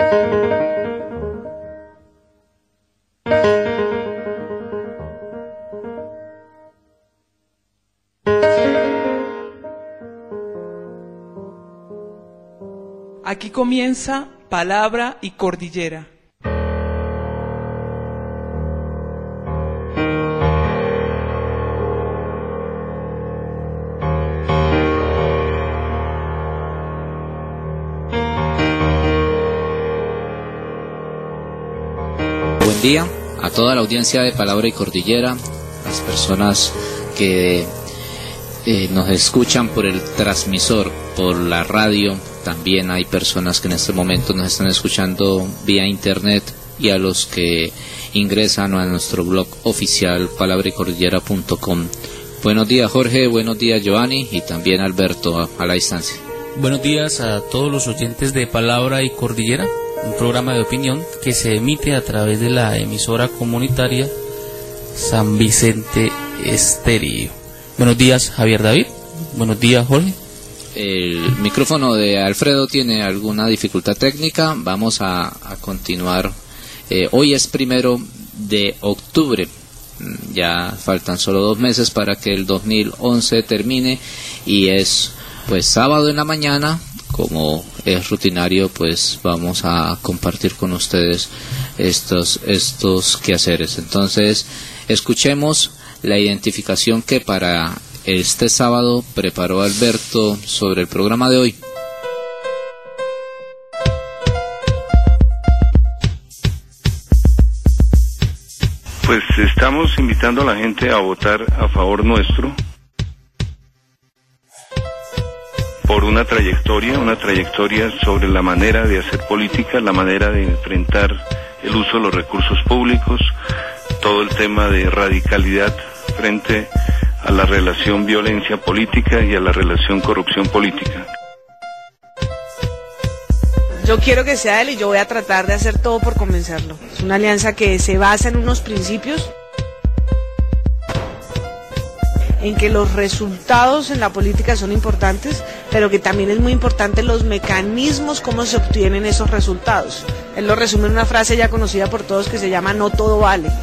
Aquí comienza Palabra y Cordillera. Buen día a toda la audiencia de Palabra y Cordillera, las personas que nos escuchan por el transmisor, por la radio. También hay personas que en este momento nos están escuchando vía internet, y a los que ingresan a nuestro blog oficial palabraycordillera.com. Buenos días, Jorge, buenos días, Giovanni, y también Alberto a la distancia. Buenos días a todos los oyentes de Palabra y Cordillera, un programa de opinión que se emite a través de la emisora comunitaria San Vicente Estéreo. Buenos días, Javier David. Buenos días, Jorge. El micrófono de Alfredo tiene alguna dificultad técnica. Vamos a continuar. Hoy es 1 de octubre. Ya faltan solo 2 meses para que el 2011 termine, y es pues sábado en la mañana. Como es rutinario, pues vamos a compartir con ustedes estos quehaceres. Entonces, escuchemos la identificación que para este sábado preparó Alberto sobre el programa de hoy. Pues estamos invitando a la gente a votar a favor nuestro por una trayectoria sobre la manera de hacer política, la manera de enfrentar el uso de los recursos públicos, todo el tema de radicalidad frente a la relación violencia política y a la relación corrupción política. Yo quiero que sea él y yo voy a tratar de hacer todo por convencerlo. Es una alianza que se basa en unos principios, en que los resultados en la política son importantes, pero que también es muy importante los mecanismos, cómo se obtienen esos resultados. Él lo resume en una frase ya conocida por todos que se llama "no todo vale".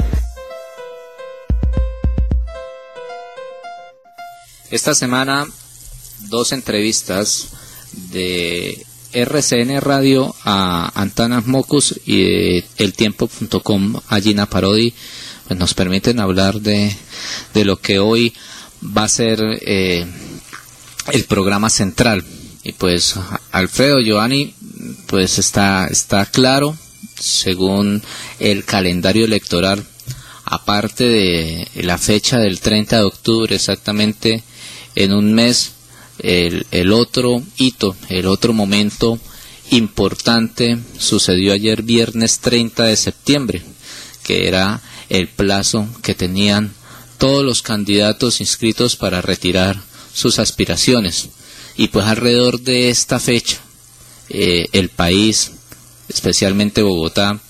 Esta semana 2 entrevistas de RCN Radio a Antanas Mockus y de eltiempo.com a Gina Parodi, pues nos permiten hablar de lo que hoy va a ser el programa central. Y pues Alfredo, Giovanni, pues está claro, según el calendario electoral, aparte de la fecha del 30 de octubre, exactamente en un mes, el otro hito, el otro momento importante sucedió ayer viernes 30 de septiembre, que era el plazo que tenían todos los candidatos inscritos para retirar sus aspiraciones. Y pues alrededor de esta fecha, el país, especialmente Bogotá,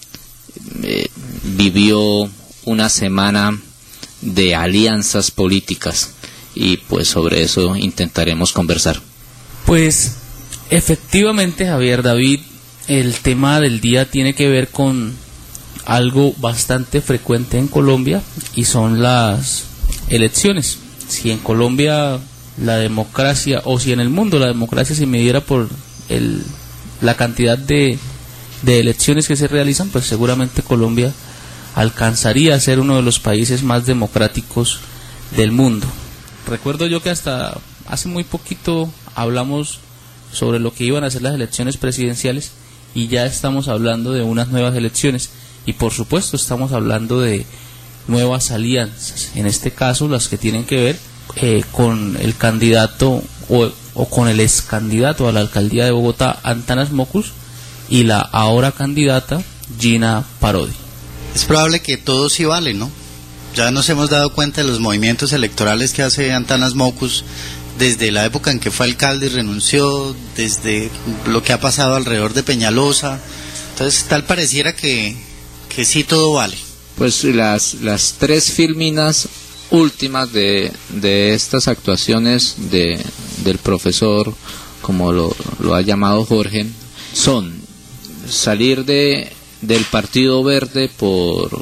vivió una semana de alianzas políticas, y pues sobre eso intentaremos conversar. Pues efectivamente, Javier David, el tema del día tiene que ver con algo bastante frecuente en Colombia, y son las elecciones. Si en Colombia la democracia, o si en el mundo la democracia se midiera por la cantidad de elecciones que se realizan, pues seguramente Colombia alcanzaría a ser uno de los países más democráticos del mundo. Recuerdo yo que hasta hace muy poquito hablamos sobre lo que iban a ser las elecciones presidenciales, y ya estamos hablando de unas nuevas elecciones, y por supuesto estamos hablando de nuevas alianzas, en este caso las que tienen que ver con el candidato o con el ex candidato a la alcaldía de Bogotá, Antanas Mockus, y la ahora candidata Gina Parodi. Es probable que todo sí vale, ¿no? Ya nos hemos dado cuenta de los movimientos electorales que hace Antanas Mockus desde la época en que fue alcalde y renunció, desde lo que ha pasado alrededor de Peñalosa. Entonces tal pareciera que sí todo vale. Pues las 3 filminas últimas de estas actuaciones del profesor, como lo ha llamado Jorge, son salir del Partido Verde por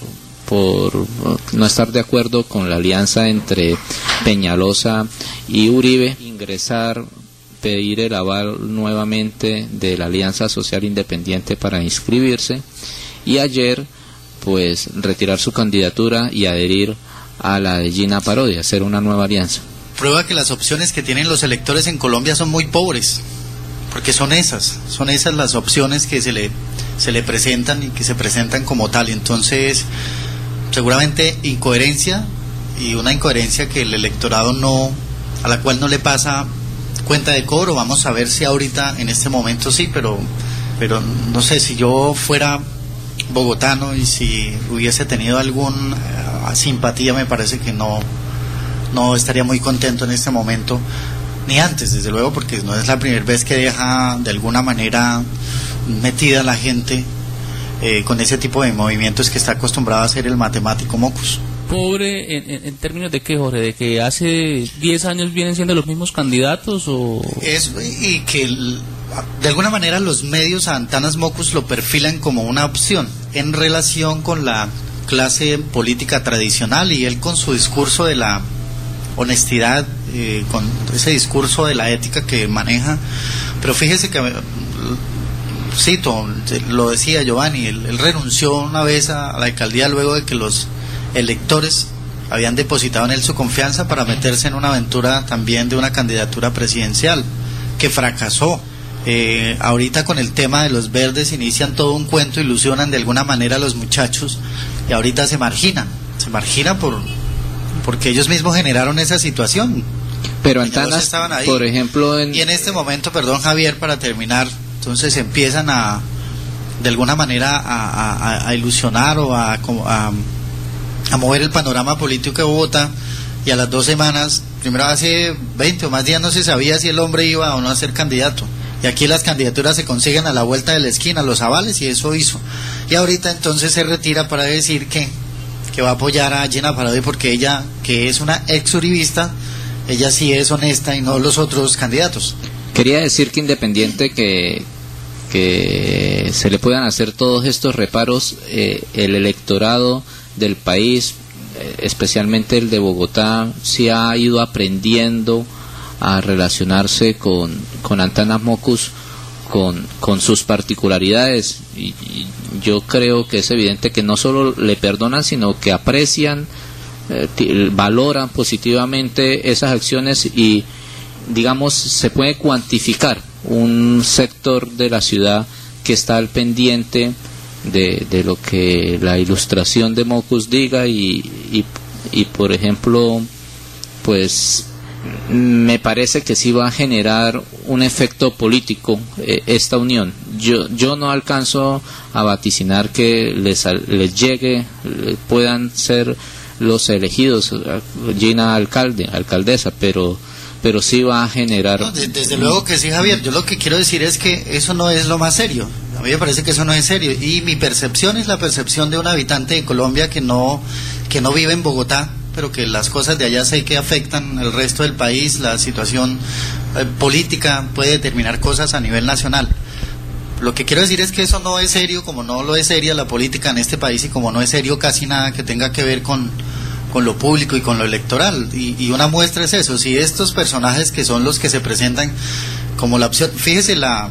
no estar de acuerdo con la alianza entre Peñalosa y Uribe, ingresar, pedir el aval nuevamente de la Alianza Social Independiente para inscribirse, y ayer pues retirar su candidatura y adherir a la de Gina Parodi, hacer una nueva alianza. Prueba que las opciones que tienen los electores en Colombia son muy pobres, porque son esas las opciones que se le presentan y que se presentan como tal. Entonces, seguramente incoherencia, y una incoherencia que el electorado a la cual no le pasa cuenta de cobro. Vamos a ver si ahorita en este momento sí, pero no sé, si yo fuera bogotano y si hubiese tenido alguna simpatía, me parece que no estaría muy contento en este momento, ni antes, desde luego, porque no es la primera vez que deja de alguna manera metida la gente con ese tipo de movimientos que está acostumbrado a hacer el matemático Mocus. Pobre en términos de qué, Jorge, de que hace 10 años vienen siendo los mismos candidatos, o y que de alguna manera los medios a Antanas Mocus lo perfilan como una opción en relación con la clase política tradicional, y él con su discurso de la honestidad, con ese discurso de la ética que maneja. Pero fíjese que, cito, lo decía Giovanni, él renunció una vez a la alcaldía luego de que los electores habían depositado en él su confianza para meterse en una aventura también de una candidatura presidencial que fracasó. Ahorita con el tema de los verdes inician todo un cuento, ilusionan de alguna manera a los muchachos, y ahorita se marginan porque ellos mismos generaron esa situación. Pero Antanas, por ejemplo, y en este momento, perdón Javier, para terminar, entonces empiezan de alguna manera a ilusionar o a mover el panorama político de Bogotá, y a las 2 semanas, primero hace 20 o más días, no se sabía si el hombre iba o no a ser candidato, y aquí las candidaturas se consiguen a la vuelta de la esquina, los avales, y eso hizo, y ahorita entonces se retira para decir que va a apoyar a Gina Parodi, porque ella, que es una ex-uribista, ella sí es honesta y no los otros candidatos. Quería decir que independiente que se le puedan hacer todos estos reparos, el electorado del país, especialmente el de Bogotá, sí ha ido aprendiendo a relacionarse con Antanas Mocus, con sus particularidades, y yo creo que es evidente que no solo le perdonan, sino que aprecian, valoran positivamente esas acciones, y digamos se puede cuantificar un sector de la ciudad que está al pendiente de lo que la ilustración de Mocus diga, y por ejemplo, pues me parece que sí va a generar un efecto político esta unión. Yo no alcanzo a vaticinar que les llegue, puedan ser los elegidos, Gina alcaldesa, pero sí va a generar... No, desde luego que sí, Javier. Yo lo que quiero decir es que eso no es lo más serio. A mí me parece que eso no es serio, y mi percepción es la percepción de un habitante de Colombia que no vive en Bogotá, pero que las cosas de allá sé que afectan al resto del país. La situación política puede determinar cosas a nivel nacional. Lo que quiero decir es que eso no es serio, como no lo es seria la política en este país, y como no es serio casi nada que tenga que ver con lo público y con lo electoral. Y una muestra es eso: si estos personajes que son los que se presentan como la opción, fíjese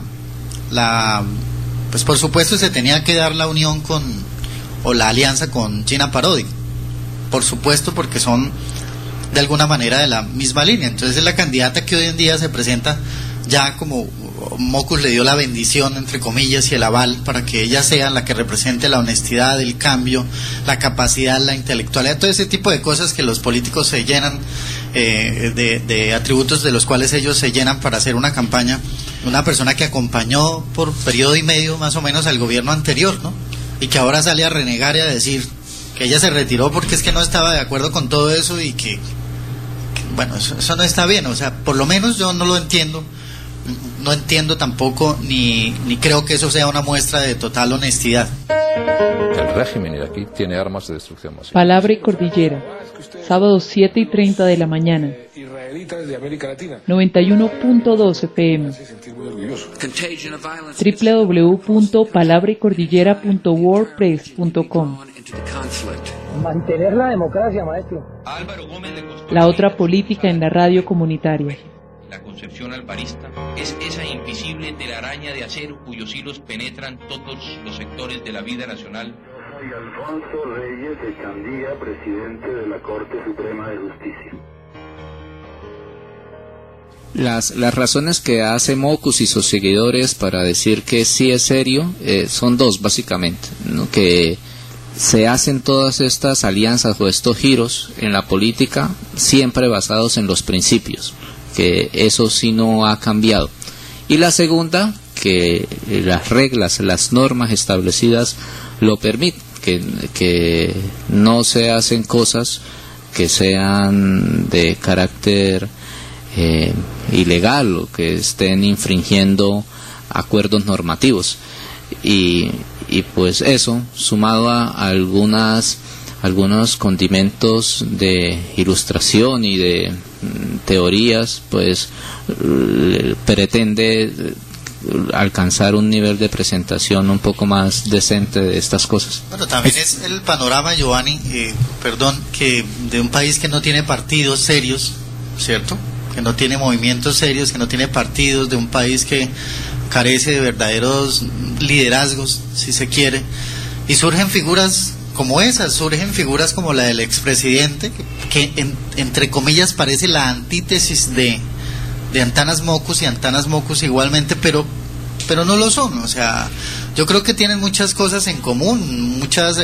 pues por supuesto se tenía que dar la unión o la alianza con Gina Parodi, por supuesto, porque son de alguna manera de la misma línea. Entonces es la candidata que hoy en día se presenta, ya como Mocus le dio la bendición, entre comillas, y el aval para que ella sea la que represente la honestidad, el cambio, la capacidad, la intelectualidad, todo ese tipo de cosas que los políticos se llenan de atributos de los cuales ellos se llenan para hacer una campaña. Una persona que acompañó por periodo y medio más o menos al gobierno anterior, ¿no? Y que ahora sale a renegar y a decir que ella se retiró porque es que no estaba de acuerdo con todo eso, y que bueno, eso no está bien. O sea, por lo menos yo no lo entiendo. No entiendo tampoco, ni creo que eso sea una muestra de total honestidad. El régimen iraquí tiene armas de destrucción masiva. Palabra y Cordillera, sábado 7:30 de la mañana. 91.2 FM. www.palabraycordillera.wordpress.com. Mantener la democracia, maestro. La otra política en la radio comunitaria. La concepción alvarista es esa invisible telaraña de acero cuyos hilos penetran todos los sectores de la vida nacional. Soy Alfonso Reyes Echandía, presidente de la Corte Suprema de Justicia. Las razones que hace Mockus y sus seguidores para decir que sí es serio son dos, básicamente, ¿no? Que se hacen todas estas alianzas o estos giros en la política siempre basados en los principios, que eso sí no ha cambiado. Y la segunda, que las reglas, las normas establecidas lo permiten, que no se hacen cosas que sean de carácter ilegal o que estén infringiendo acuerdos normativos. Y pues eso, sumado a algunos condimentos de ilustración y de teorías, pues pretende alcanzar un nivel de presentación un poco más decente de estas cosas. Bueno, también es el panorama, Giovanni, que de un país que no tiene partidos serios, ¿cierto?, que no tiene movimientos serios, que no tiene partidos, de un país que carece de verdaderos liderazgos, si se quiere, y surgen figuras como esas, surgen figuras como la del expresidente, que entre comillas parece la antítesis de Antanas Mockus, y Antanas Mockus igualmente, pero no lo son. O sea, yo creo que tienen muchas cosas en común, muchas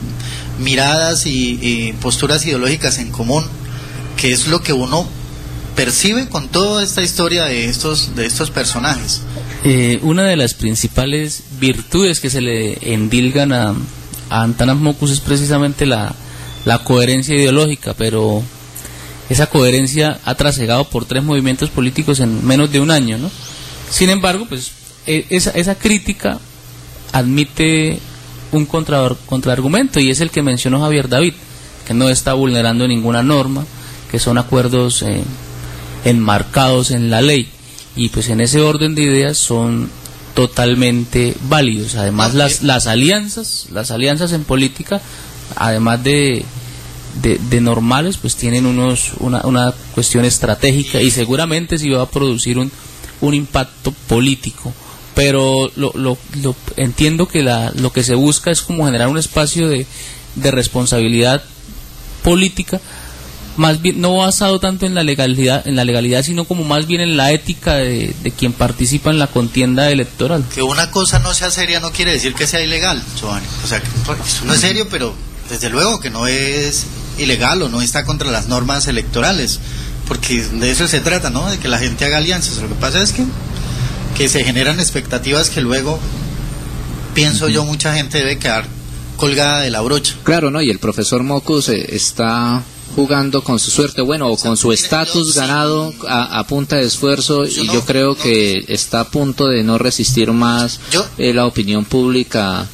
miradas y posturas ideológicas en común, que es lo que uno percibe con toda esta historia de estos personajes. Una de las principales virtudes que se le endilgan a Antanas Mockus es precisamente la coherencia ideológica, pero esa coherencia ha trasegado por 3 movimientos políticos en menos de un año, ¿no? Sin embargo, pues esa crítica admite un contraargumento, y es el que mencionó Javier David, que no está vulnerando ninguna norma, que son acuerdos enmarcados en la ley, y pues en ese orden de ideas son totalmente válidos. Además, las alianzas en política, además de normales, pues tienen una cuestión estratégica, y seguramente sí va a producir un impacto político, pero lo entiendo que lo que se busca es como generar un espacio de responsabilidad política, más bien no basado tanto en la legalidad, sino como más bien en la ética de quien participa en la contienda electoral. Que una cosa no sea seria no quiere decir que sea ilegal, Giovanni. O sea, que eso no es serio, pero desde luego que no es ilegal o no está contra las normas electorales, porque de eso se trata, ¿no? De que la gente haga alianzas. Lo que pasa es que se generan expectativas que luego, pienso yo, mucha gente debe quedar colgada de la brocha. Claro, ¿no? Y el profesor Mockus está jugando con su suerte, bueno, o con su estatus ganado a punta de esfuerzo, y yo creo que está a punto de no resistir más la opinión pública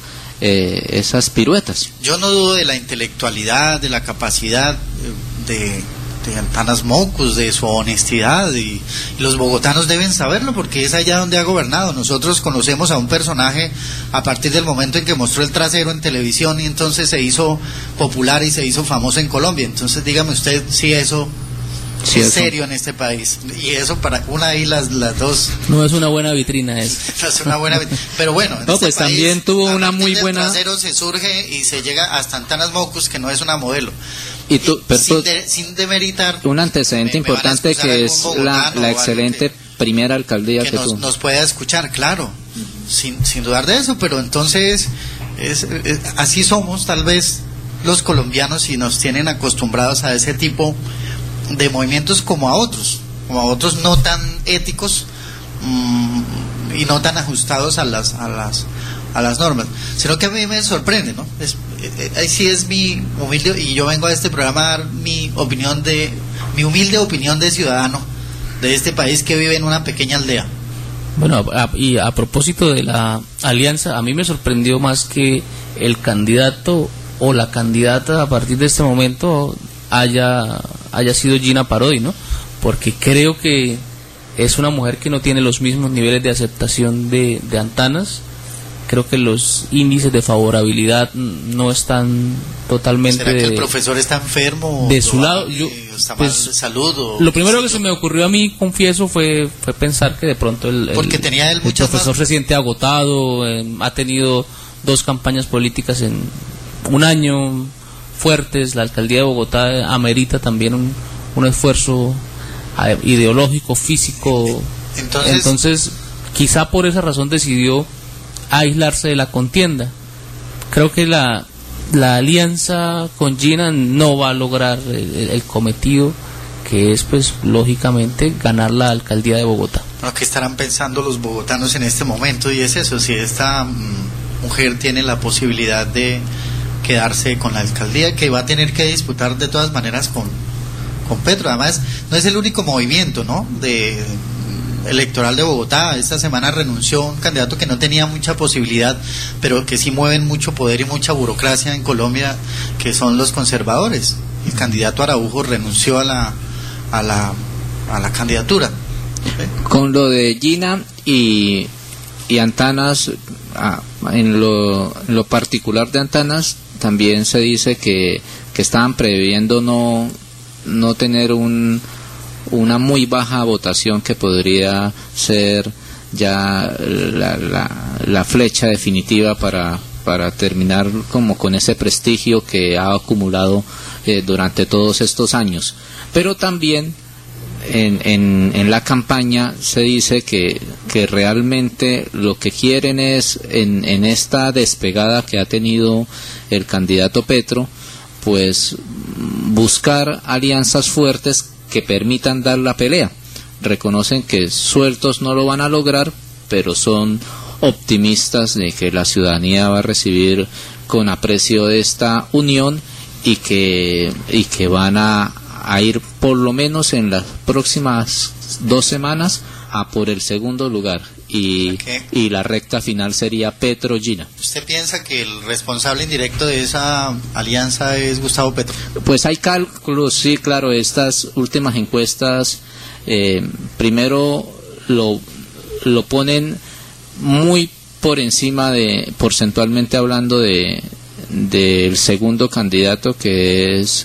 esas piruetas. Yo no dudo de la intelectualidad, de la capacidad de Antanas Mockus, de su honestidad, y los bogotanos deben saberlo porque es allá donde ha gobernado. Nosotros conocemos a un personaje a partir del momento en que mostró el trasero en televisión, y entonces se hizo popular y se hizo famoso en Colombia. Entonces dígame usted si eso es serio en este país, y eso para una y las dos no es una buena vitrina eso. No es una buena pero bueno, en no, este pues país, también tuvo una muy buena trasero se surge y se llega hasta Antanas Mockus, que no es una modelo. Y sin demeritar un antecedente importante que es la excelente primera alcaldía que nos pueda escuchar, claro, sin dudar de eso, pero entonces así somos tal vez los colombianos, y nos tienen acostumbrados a ese tipo de movimientos como a otros no tan éticos y no tan ajustados a las normas, sino que a mí me sorprende, ¿no? Ahí sí es mi humilde, y yo vengo a este programa a dar mi humilde opinión de ciudadano de este país que vive en una pequeña aldea. Bueno, y a propósito de la alianza, a mí me sorprendió más que el candidato o la candidata a partir de este momento haya sido Gina Parodi, ¿no? porque creo que es una mujer que no tiene los mismos niveles de aceptación de Antanas. Creo que los índices de favorabilidad no están totalmente... ¿Será que el profesor está enfermo? De su lado, ¿Está mal de salud? Lo primero que se me ocurrió a mí, confieso, fue pensar que de pronto el profesor se siente agotado, ha tenido 2 campañas políticas en un año fuertes, la alcaldía de Bogotá amerita también un esfuerzo ideológico, físico. Entonces, quizá por esa razón decidió aislarse de la contienda. Creo que la alianza con Gina no va a lograr el cometido, que es, pues, lógicamente, ganar la alcaldía de Bogotá. ¿Qué estarán pensando los bogotanos en este momento? Y es eso, si esta mujer tiene la posibilidad de quedarse con la alcaldía, que va a tener que disputar de todas maneras con Petro. Además, no es el único movimiento, ¿no?, electoral de Bogotá. Esta semana renunció un candidato que no tenía mucha posibilidad, pero que sí mueven mucho poder y mucha burocracia en Colombia, que son los conservadores. El candidato Araujo renunció a la candidatura. Con lo de Gina y Antanas, en lo particular de Antanas, también se dice que estaban previendo no tener una muy baja votación, que podría ser ya la flecha definitiva para terminar como con ese prestigio que ha acumulado durante todos estos años. Pero también en la campaña se dice que realmente lo que quieren es, en esta despegada que ha tenido el candidato Petro, pues buscar alianzas fuertes que permitan dar la pelea. Reconocen que sueltos no lo van a lograr, pero son optimistas de que la ciudadanía va a recibir con aprecio esta unión y que van a ir por lo menos en las próximas 2 semanas a por el segundo lugar, y la recta final sería Petro-Gina. ¿Usted piensa que el responsable indirecto de esa alianza es Gustavo Petro? Pues hay cálculos, sí, claro. Estas últimas encuestas primero lo ponen muy por encima de, porcentualmente hablando, del segundo candidato, que es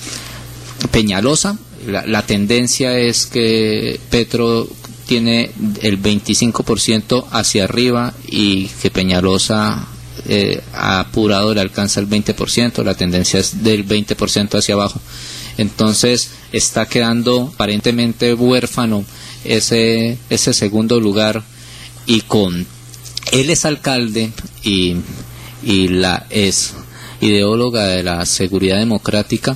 Peñalosa. La tendencia es que Petro tiene el 25% hacia arriba y que Peñalosa ha apurado, le alcanza el 20%, la tendencia es del 20% hacia abajo. Entonces está quedando aparentemente huérfano ese segundo lugar, y con él es alcalde y la es ideóloga de la seguridad democrática,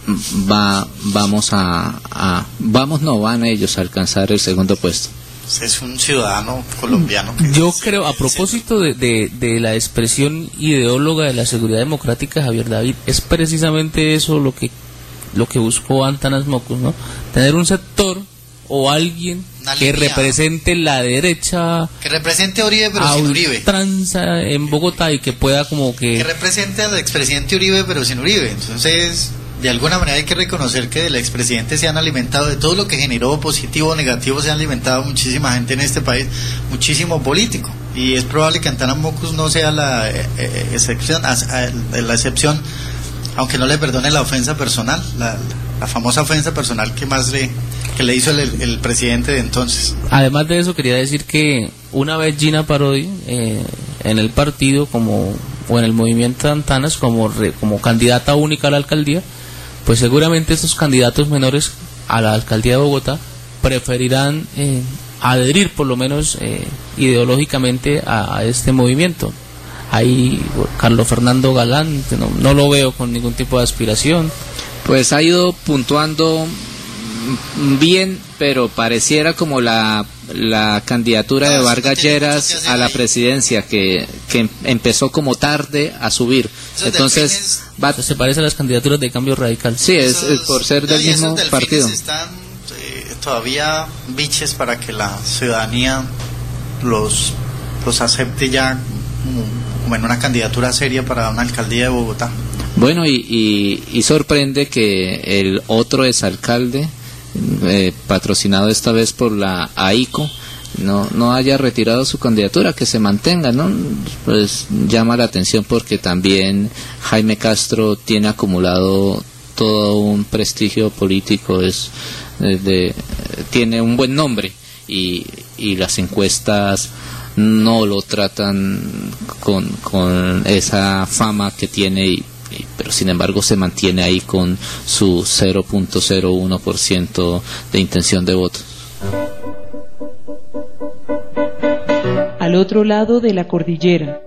van ellos a alcanzar el segundo puesto. Es un ciudadano colombiano. Yo creo, a propósito de la expresión ideóloga de la seguridad democrática, Javier David, es precisamente eso lo que buscó Antanas Mockus, ¿no? Tener un sector o alguien que represente la derecha, que represente a Uribe pero sin Uribe, tranza en Bogotá, y que pueda que represente al expresidente Uribe pero sin Uribe. Entonces, de alguna manera hay que reconocer que del expresidente se han alimentado, de todo lo que generó positivo o negativo, se han alimentado muchísima gente en este país, muchísimo político, y es probable que Antanas Mockus no sea la excepción, aunque no le perdone la ofensa personal, la famosa ofensa personal que le hizo el presidente de entonces. Además de eso, quería decir que una vez Gina Parodi en el partido o en el movimiento de Antanas como candidata única a la alcaldía, pues seguramente estos candidatos menores a la alcaldía de Bogotá preferirán adherir por lo menos ideológicamente a este movimiento. Ahí Carlos Fernando Galán, que no lo veo con ningún tipo de aspiración. Pues ha ido puntuando bien, pero pareciera como la candidatura de Vargas Lleras a la presidencia, que empezó como tarde a subir. Entonces se parece a las candidaturas de Cambio Radical. Sí, es por ser del mismo partido. Están todavía biches para que la ciudadanía los acepte ya como en una candidatura seria para una alcaldía de Bogotá. Bueno, y sorprende que el otro exalcalde patrocinado esta vez por la AICO, no haya retirado su candidatura, que se mantenga, ¿no? Pues llama la atención porque también Jaime Castro tiene acumulado todo un prestigio político, tiene un buen nombre y las encuestas no lo tratan con esa fama que tiene, pero sin embargo se mantiene ahí con su 0.01% de intención de voto. Al otro lado de la cordillera.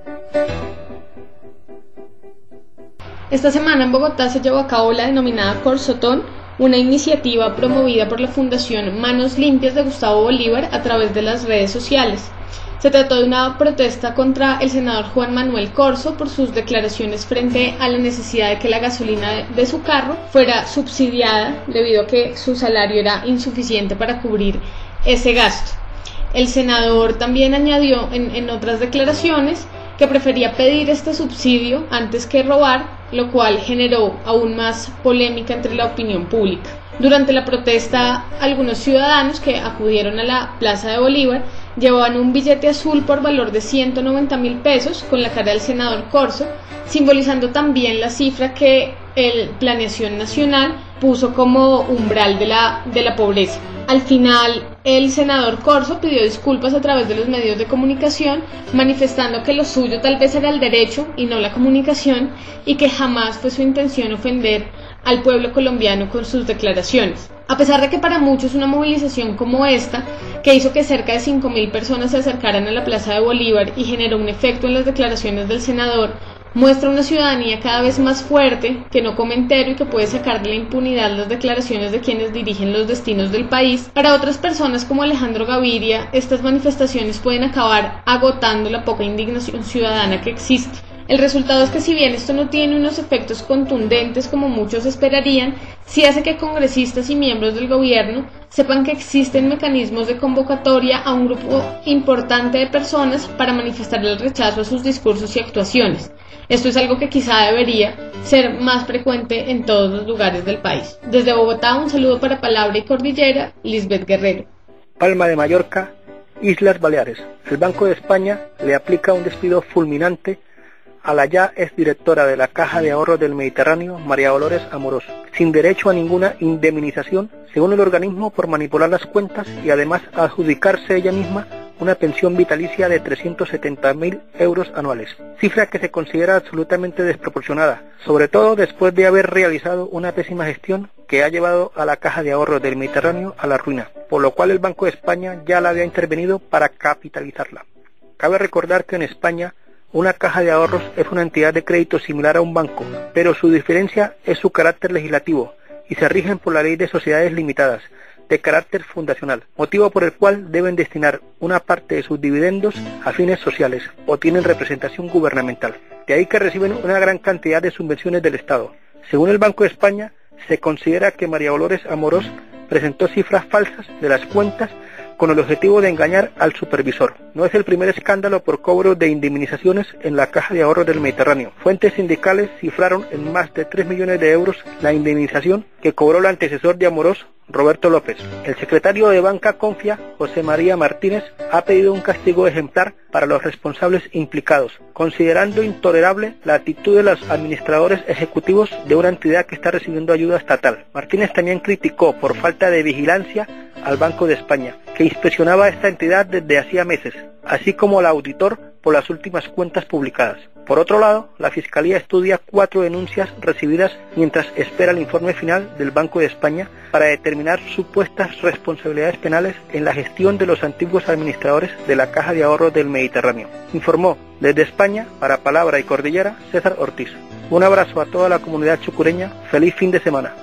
Esta semana en Bogotá se llevó a cabo la denominada Corsotón, una iniciativa promovida por la Fundación Manos Limpias de Gustavo Bolívar a través de las redes sociales. Se trató de una protesta contra el senador Juan Manuel Corzo por sus declaraciones frente a la necesidad de que la gasolina de su carro fuera subsidiada debido a que su salario era insuficiente para cubrir ese gasto. El senador también añadió en otras declaraciones que prefería pedir este subsidio antes que robar, lo cual generó aún más polémica entre la opinión pública. Durante la protesta, algunos ciudadanos que acudieron a la Plaza de Bolívar llevaban un billete azul por valor de 190.000 pesos con la cara del senador Corzo, simbolizando también la cifra que el Planeación Nacional puso como umbral de la pobreza. Al final, el senador Corzo pidió disculpas a través de los medios de comunicación, manifestando que lo suyo tal vez era el derecho y no la comunicación, y que jamás fue su intención ofender al pueblo colombiano con sus declaraciones. A pesar de que para muchos una movilización como esta, que hizo que cerca de 5.000 personas se acercaran a la Plaza de Bolívar y generó un efecto en las declaraciones del senador, muestra una ciudadanía cada vez más fuerte, que no come entero y que puede sacar de la impunidad las declaraciones de quienes dirigen los destinos del país. Para otras personas como Alejandro Gaviria, estas manifestaciones pueden acabar agotando la poca indignación ciudadana que existe. El resultado es que si bien esto no tiene unos efectos contundentes como muchos esperarían, sí hace que congresistas y miembros del gobierno sepan que existen mecanismos de convocatoria a un grupo importante de personas para manifestar el rechazo a sus discursos y actuaciones. Esto es algo que quizá debería ser más frecuente en todos los lugares del país. Desde Bogotá, un saludo para Palabra y Cordillera, Lisbeth Guerrero. Palma de Mallorca, Islas Baleares. El Banco de España le aplica un despido fulminante a la ya exdirectora de la Caja de Ahorros del Mediterráneo, María Dolores Amorós, sin derecho a ninguna indemnización, según el organismo, por manipular las cuentas y además adjudicarse ella misma una pensión vitalicia de 370.000 euros anuales, cifra que se considera absolutamente desproporcionada, sobre todo después de haber realizado una pésima gestión que ha llevado a la Caja de Ahorros del Mediterráneo a la ruina, por lo cual el Banco de España ya la había intervenido para capitalizarla. Cabe recordar que en España una caja de ahorros es una entidad de crédito similar a un banco, pero su diferencia es su carácter legislativo y se rigen por la Ley de Sociedades Limitadas, de carácter fundacional, motivo por el cual deben destinar una parte de sus dividendos a fines sociales o tienen representación gubernamental. De ahí que reciben una gran cantidad de subvenciones del Estado. Según el Banco de España, se considera que María Dolores Amorós presentó cifras falsas de las cuentas con el objetivo de engañar al supervisor. No es el primer escándalo por cobro de indemnizaciones en la Caja de Ahorros del Mediterráneo. Fuentes sindicales cifraron en más de 3 millones de euros la indemnización que cobró el antecesor de Amorós, Roberto López. El secretario de Banca Confia, José María Martínez, ha pedido un castigo ejemplar para los responsables implicados, considerando intolerable la actitud de los administradores ejecutivos de una entidad que está recibiendo ayuda estatal. Martínez también criticó por falta de vigilancia al Banco de España, que inspeccionaba a esta entidad desde hacía meses, así como al auditor por las últimas cuentas publicadas. Por otro lado, la Fiscalía estudia 4 denuncias recibidas mientras espera el informe final del Banco de España para determinar supuestas responsabilidades penales en la gestión de los antiguos administradores de la Caja de Ahorros del Mediterráneo. Informó desde España, para Palabra y Cordillera, César Ortiz. Un abrazo a toda la comunidad chucureña. Feliz fin de semana.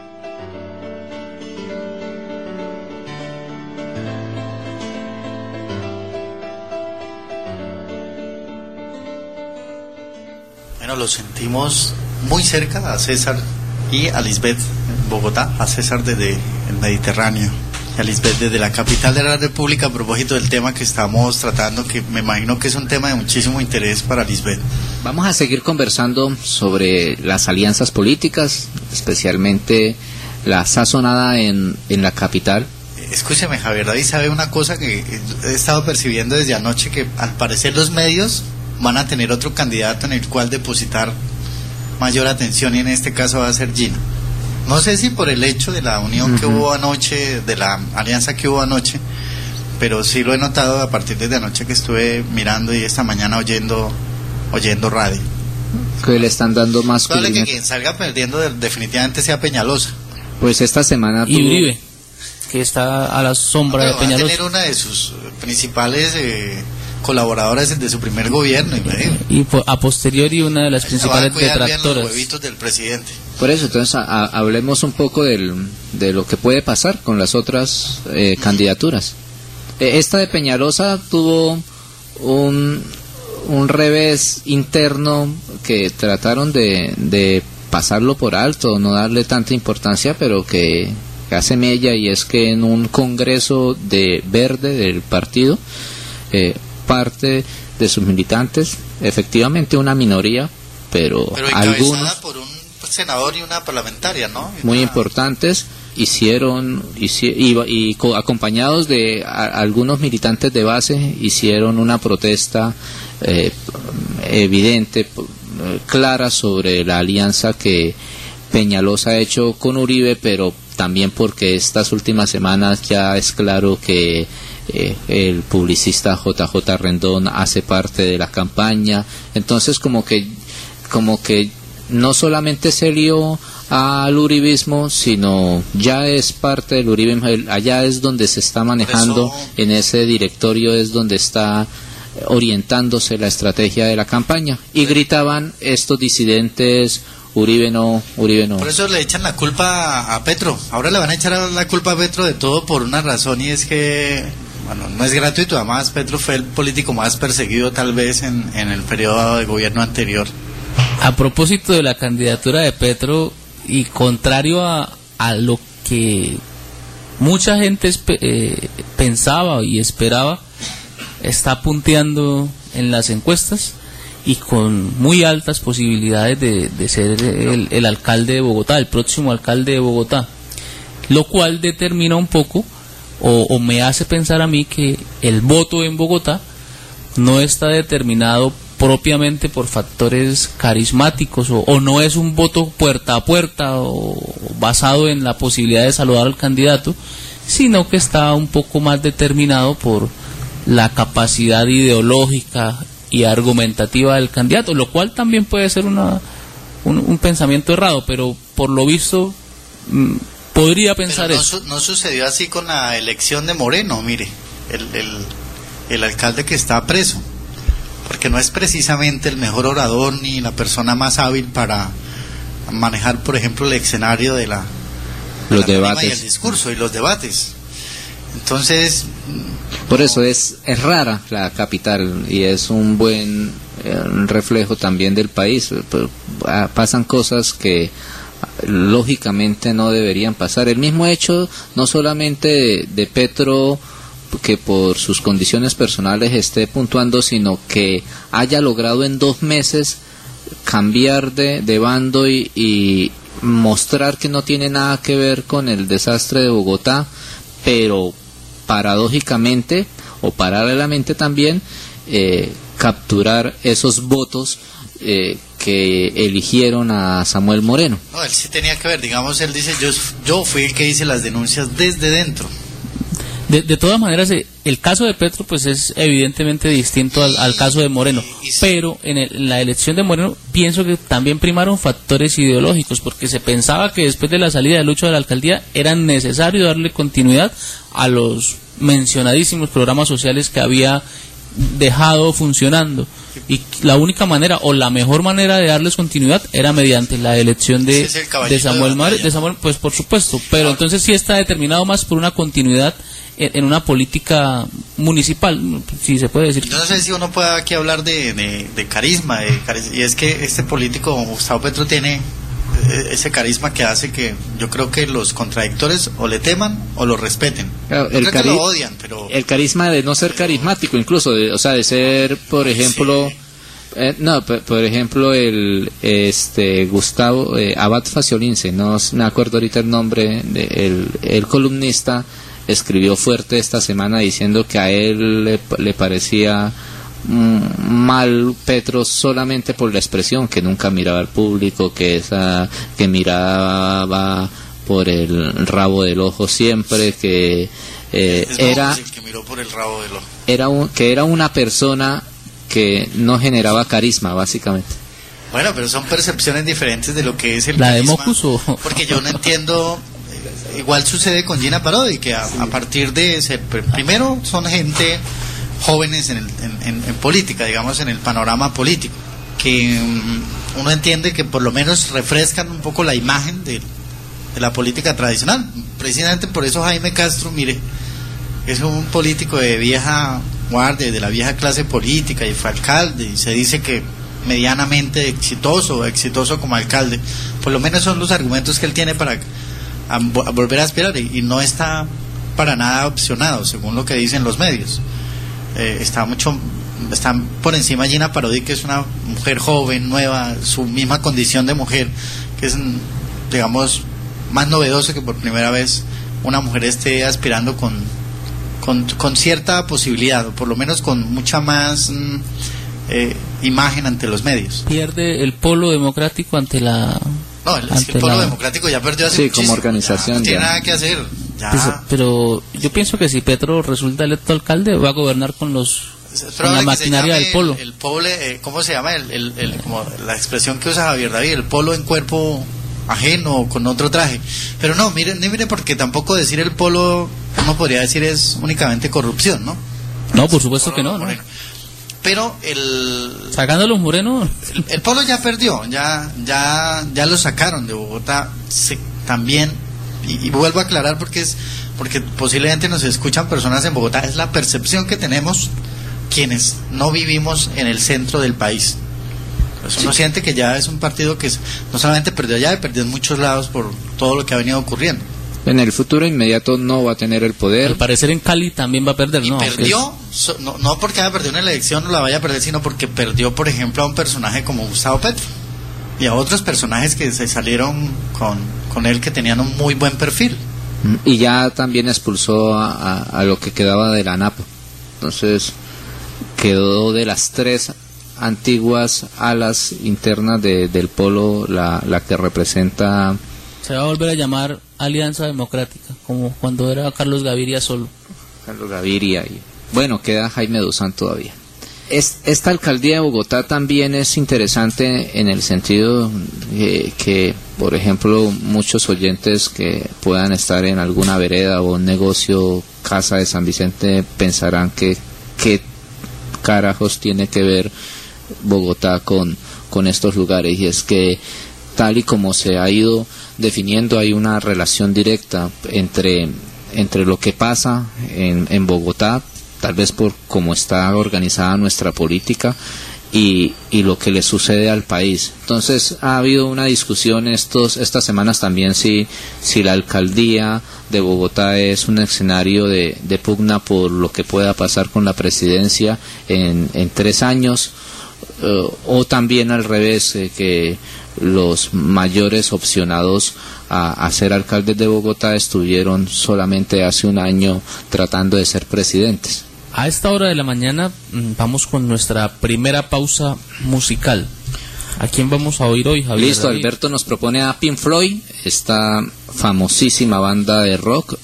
Bueno, lo sentimos muy cerca a César y a Lisbeth en Bogotá, a César desde el Mediterráneo y a Lisbeth desde la capital de la República, a propósito del tema que estamos tratando, que me imagino que es un tema de muchísimo interés para Lisbeth. Vamos a seguir conversando sobre las alianzas políticas, especialmente la sazonada en la capital. Escúcheme, Javier David, sabe una cosa que he estado percibiendo desde anoche, que al parecer los medios van a tener otro candidato en el cual depositar mayor atención, y en este caso va a ser Gina. No sé si por el hecho de la unión que hubo anoche, de la alianza que hubo anoche, pero sí lo he notado a partir de anoche que estuve mirando y esta mañana oyendo radio. Que le están dando más probable que quien salga perdiendo definitivamente sea Peñalosa. Pues esta semana y Uribe, que está a la sombra de Peñalosa. Va a tener una de sus principales colaboradoras de su primer gobierno. Y a posteriori una de las principales detractoras. Los huevitos del presidente. Por eso, entonces, hablemos un poco de lo que puede pasar con las otras candidaturas. Esta de Peñalosa tuvo un revés interno que trataron de pasarlo por alto, no darle tanta importancia, pero que hace mella, y es que en un congreso de verde del partido, parte de sus militantes, efectivamente una minoría, pero algunos por un senador y una parlamentaria, ¿no? Muy importantes, hicieron y acompañados de algunos militantes de base, hicieron una protesta evidente, clara, sobre la alianza que Peñalosa ha hecho con Uribe, pero también porque estas últimas semanas ya es claro que el publicista JJ Rendón hace parte de la campaña. Entonces como que no solamente se lió al uribismo, sino ya es parte del uribismo. Allá es donde se está manejando, en ese directorio es donde está orientándose la estrategia de la campaña, y gritaban estos disidentes: Uribe no, Uribe no. Por eso le echan la culpa a Petro. Ahora le van a echar la culpa a Petro de todo por una razón, y es que, bueno, no es gratuito. Además, Petro fue el político más perseguido tal vez en el periodo de gobierno anterior. A propósito de la candidatura de Petro, y contrario a lo que mucha gente pensaba y esperaba, está punteando en las encuestas y con muy altas posibilidades de ser el alcalde de Bogotá, el próximo alcalde de Bogotá, lo cual determina un poco, o me hace pensar a mí, que el voto en Bogotá no está determinado propiamente por factores carismáticos, o no es un voto puerta a puerta o basado en la posibilidad de saludar al candidato, sino que está un poco más determinado por la capacidad ideológica y argumentativa del candidato, lo cual también puede ser un pensamiento errado, pero por lo visto podría pensar eso. No sucedió así con la elección de Moreno. Mire, el alcalde que está preso, porque no es precisamente el mejor orador ni la persona más hábil para manejar, por ejemplo, el escenario de los debates y el discurso y los debates. Entonces, por eso es rara la capital, y es un buen reflejo también del país. Pasan cosas que lógicamente no deberían pasar. El mismo hecho, no solamente de Petro, que por sus condiciones personales esté puntuando, sino que haya logrado en 2 meses cambiar de bando y mostrar que no tiene nada que ver con el desastre de Bogotá, pero paradójicamente o paralelamente también capturar esos votos que eligieron a Samuel Moreno. No, él sí tenía que ver, digamos, él dice: yo fui el que hice las denuncias desde dentro. De todas maneras, el caso de Petro pues es evidentemente distinto al caso de Moreno, pero en la elección de Moreno pienso que también primaron factores ideológicos, porque se pensaba que después de la salida de Lucho de la alcaldía era necesario darle continuidad a los mencionadísimos programas sociales que había dejado funcionando, y la única manera o la mejor manera de darles continuidad era mediante la elección de Samuel Moreno, pues por supuesto, pero entonces sí está determinado más por una continuidad en una política municipal, si se puede decir. Yo no sé si uno puede aquí hablar de carisma, y es que este político como Gustavo Petro tiene ese carisma que hace que yo creo que los contradictores o le teman o lo respeten. Claro, creo que lo odian, pero el carisma de no ser carismático, incluso de ser, por ejemplo, No, por ejemplo, Gustavo Abad Faciolince, no me acuerdo ahorita el nombre, el columnista escribió fuerte esta semana diciendo que a él le parecía mal Petro solamente por la expresión, que nunca miraba al público, que miraba por el rabo del ojo siempre, que era el que miró por el rabo del ojo. Era una persona que no generaba carisma, básicamente. Bueno, pero son percepciones diferentes de lo que es el ¿La carisma, de Mocus o...? Porque yo no entiendo. Igual sucede con Gina Parodi, que a partir de ese, primero son gente jóvenes en política, digamos, en el panorama político, que uno entiende que por lo menos refrescan un poco la imagen de la política tradicional. Precisamente por eso Jaime Castro, mire, es un político de vieja guardia, de la vieja clase política, y fue alcalde, y se dice que medianamente exitoso como alcalde. Por lo menos son los argumentos que él tiene para volver a aspirar, y no está para nada opcionado, según lo que dicen los medios. Está por encima Gina Parodi, que es una mujer joven, nueva, su misma condición de mujer, que es, digamos, más novedoso que por primera vez una mujer esté aspirando con cierta posibilidad, o por lo menos con mucha más imagen ante los medios. Pierde el polo democrático ante la... No, el polo democrático ya perdió hace muchísimo. Como organización ya no tiene nada que hacer. Pero yo pienso que si Petro resulta electo alcalde, va a gobernar con la maquinaria del polo. El polo, ¿cómo se llama? Como la expresión que usa Javier David, el polo en cuerpo ajeno, con otro traje. Pero no, mire, porque tampoco decir el polo, uno podría decir, es únicamente corrupción, ¿no? No, por supuesto que no. Pero sacando a los morenos, el polo ya perdió, ya lo sacaron de Bogotá también, y vuelvo a aclarar porque posiblemente nos escuchan personas en Bogotá. Es la percepción que tenemos quienes no vivimos en el centro del país. Pues uno siente que ya es un partido que no solamente perdió allá, perdió en muchos lados por todo lo que ha venido ocurriendo. En el futuro inmediato no va a tener el poder. Al parecer en Cali también va a perder, ¿no? Perdió, no porque haya perdido una elección no la vaya a perder, sino porque perdió, por ejemplo, a un personaje como Gustavo Petro y a otros personajes que se salieron con él, que tenían un muy buen perfil. Y ya también expulsó a lo que quedaba de la ANAP. Entonces quedó de las tres antiguas alas internas del polo la que representa. Se va a volver a llamar Alianza Democrática, como cuando era Carlos Gaviria solo. Carlos Gaviria y bueno, queda Jaime Duzán todavía. Esta alcaldía de Bogotá también es interesante en el sentido que, por ejemplo, muchos oyentes que puedan estar en alguna vereda o un negocio, Casa de San Vicente, pensarán que qué carajos tiene que ver Bogotá con estos lugares, y es que tal y como se ha ido definiendo, hay una relación directa entre lo que pasa en Bogotá, tal vez por cómo está organizada nuestra política, y lo que le sucede al país. Entonces ha habido una discusión estas semanas también si la alcaldía de Bogotá es un escenario de pugna por lo que pueda pasar con la presidencia en 3 años, o también al revés, que los mayores opcionados a ser alcaldes de Bogotá estuvieron solamente hace un año tratando de ser presidentes. A esta hora de la mañana vamos con nuestra primera pausa musical. ¿A quién vamos a oír hoy, Javier? Listo, Alberto nos propone a Pink Floyd, esta famosísima banda de rock.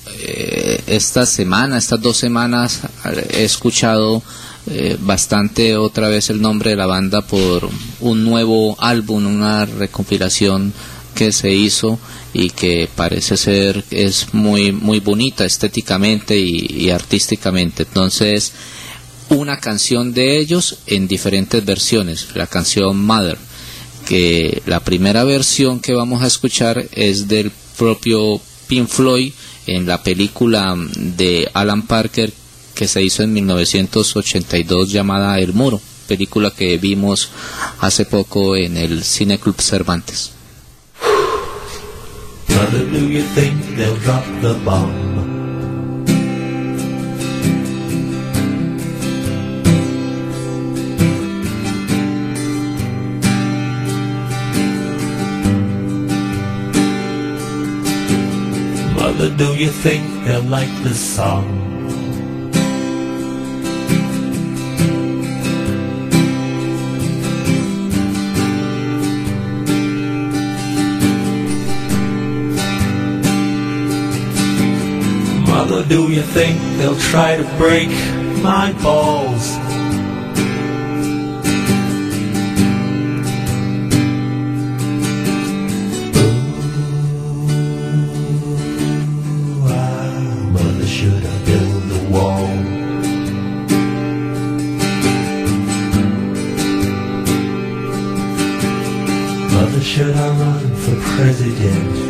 Estas 2 semanas he escuchado bastante otra vez el nombre de la banda por un nuevo álbum, una recompilación que se hizo y que parece ser es muy bonita estéticamente y artísticamente. Entonces, una canción de ellos en diferentes versiones, la canción Mother, que la primera versión que vamos a escuchar es del propio Pink Floyd en la película de Alan Parker que se hizo en 1982 llamada El Muro, película que vimos hace poco en el Cine Club Cervantes. Brother, do you think they'll drop the bomb? Mother, do you think they'll like this song? Mother, do you think they'll try to break my balls? Mother, should I build a wall? Mother, should I run for president?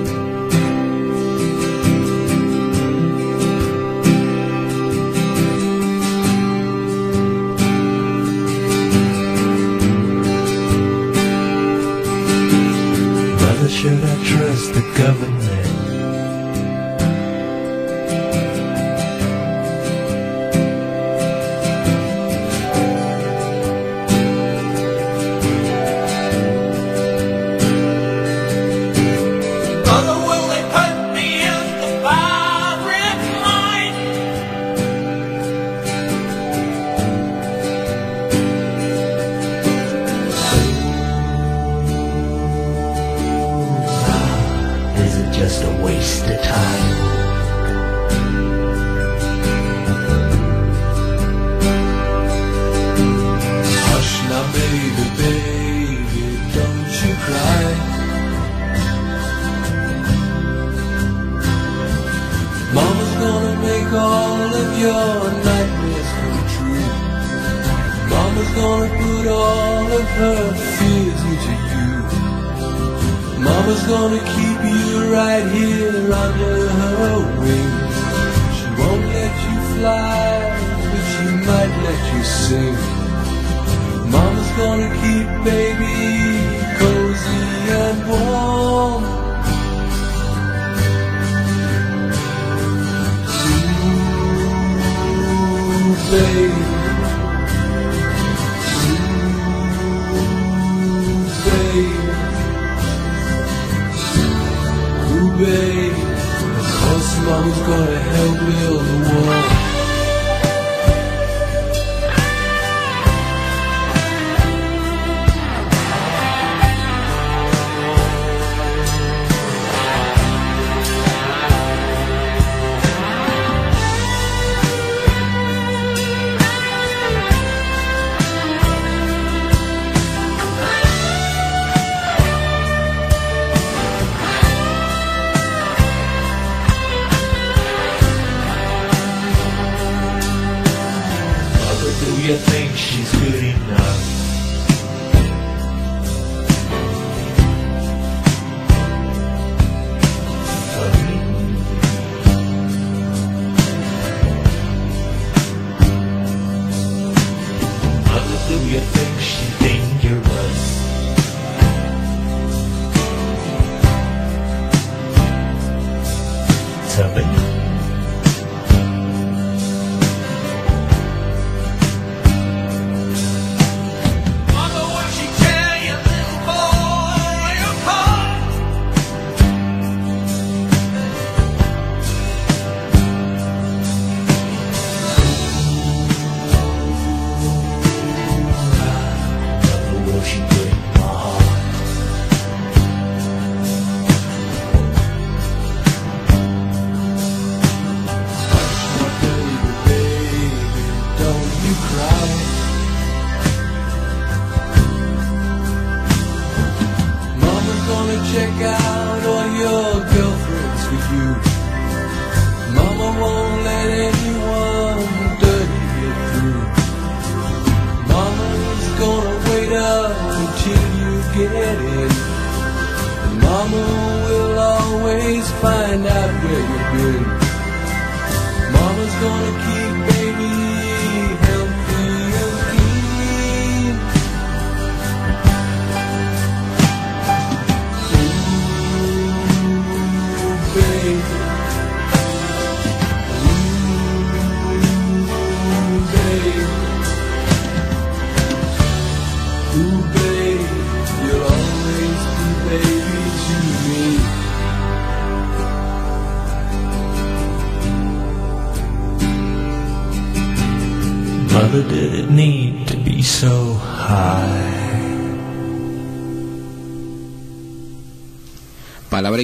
Should I trust the government? Mother, will they put me in the firing line? Is it just a waste of time? Hush now, baby, baby, don't you cry. Mama's gonna make all of your nightmares come true. Mama's gonna put all of her fears into you. Mama's gonna keep you right here under her wings. She won't let you fly, but she might let you sing. Mama's gonna keep baby cozy and warm. Ooh, baby. Ooh, baby. Babe, of course Mama's gonna help build the wall. Do you think she's good enough? For me? Mother, do you think she's dangerous? Tell me. Check out all your girlfriends with you. Mama won't let anyone dirty get through. Mama's gonna wait up until you get in. Mama will always find out where you've been. Mama's gonna keep baby healthy and clean. Ooh, babe, you'll always be baby to me. Never did it need to be so high. Palabra y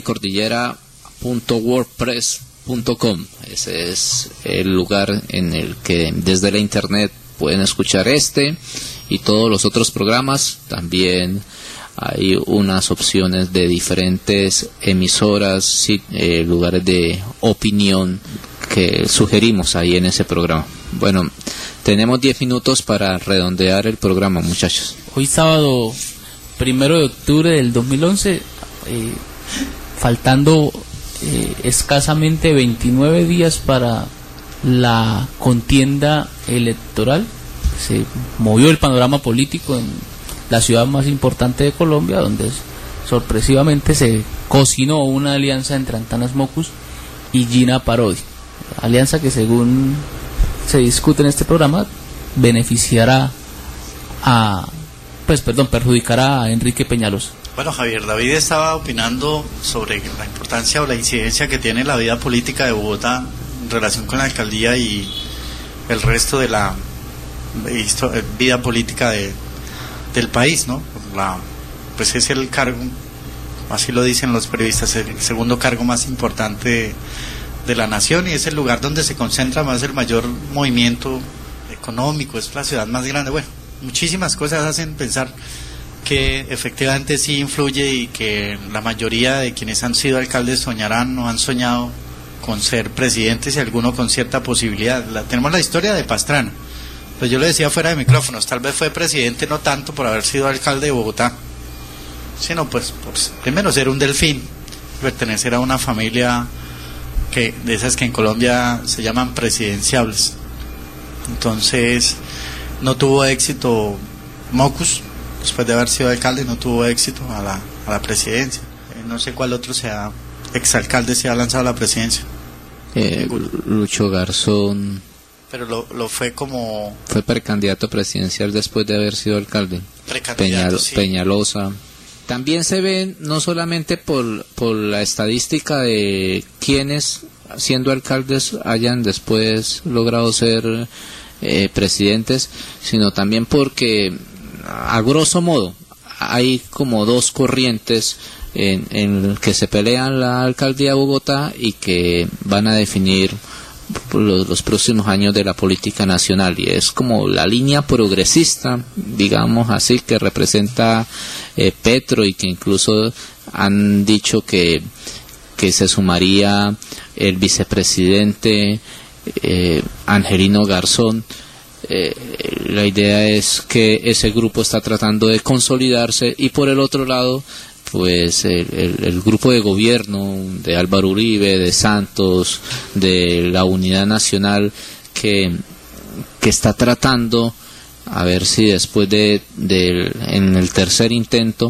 cordillera.wordpress.com. Ese es el lugar en el que desde la internet pueden escuchar este y todos los otros programas. También hay unas opciones de diferentes emisoras, lugares de opinión que sugerimos ahí en ese programa. Bueno, tenemos 10 minutos para redondear el programa, muchachos. Hoy sábado 1 de octubre del 2011, faltando escasamente 29 días para la contienda electoral, se movió el panorama político en la ciudad más importante de Colombia, donde sorpresivamente se cocinó una alianza entre Antanas Mockus y Gina Parodi, alianza que, según se discute en este programa, perjudicará a Enrique Peñalosa. Bueno, Javier, David estaba opinando sobre la importancia o la incidencia que tiene la vida política de Bogotá en relación con la alcaldía y el resto de la vida política del país, ¿no? Pues es el cargo, así lo dicen los periodistas, el segundo cargo más importante de la nación, y es el lugar donde se concentra más el mayor movimiento económico, es la ciudad más grande. Bueno, muchísimas cosas hacen pensar que efectivamente sí influye, y que la mayoría de quienes han sido alcaldes soñarán o han soñado con ser presidentes, y alguno con cierta posibilidad. Tenemos la historia de Pastrana, pues yo le decía fuera de micrófonos, tal vez fue presidente no tanto por haber sido alcalde de Bogotá, sino pues por primero ser un delfín, pertenecer a una familia de esas que en Colombia se llaman presidenciables. Entonces no tuvo éxito Mockus, después de haber sido alcalde no tuvo éxito a la presidencia. No sé cuál otro exalcalde se ha lanzado a la presidencia. Lucho Garzón. Pero lo fue como... Fue precandidato presidencial después de haber sido alcalde. Sí. Peñalosa. También se ven, no solamente por la estadística de quienes, siendo alcaldes, hayan después logrado ser presidentes, sino también porque, a grosso modo, hay como dos corrientes en que se pelean la alcaldía de Bogotá y que van a definir los próximos años de la política nacional, y es como la línea progresista, digamos así, que representa Petro, y que incluso han dicho que se sumaría el vicepresidente Angelino Garzón. La idea es que ese grupo está tratando de consolidarse, y por el otro lado pues el grupo de gobierno de Álvaro Uribe, de Santos, de la Unidad Nacional, que está tratando a ver si después en el tercer intento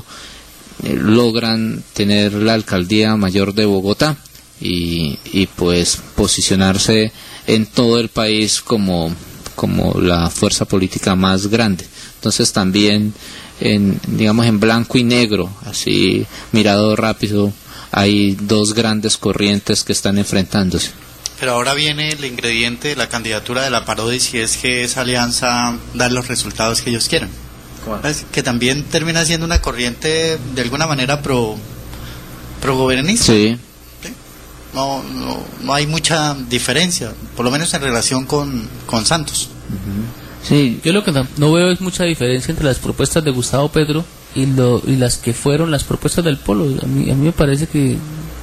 logran tener la alcaldía mayor de Bogotá y pues posicionarse en todo el país como la fuerza política más grande. Entonces también en blanco y negro, así mirado rápido, hay dos grandes corrientes que están enfrentándose. Pero ahora viene el ingrediente de la candidatura de la Parodi, si es que esa alianza da los resultados que ellos quieren. Que también termina siendo una corriente de alguna manera pro gobernista. Sí. No hay mucha diferencia, por lo menos en relación con Santos. Sí, yo lo que no veo es mucha diferencia entre las propuestas de Gustavo Petro y las que fueron las propuestas del Polo. A mí me parece que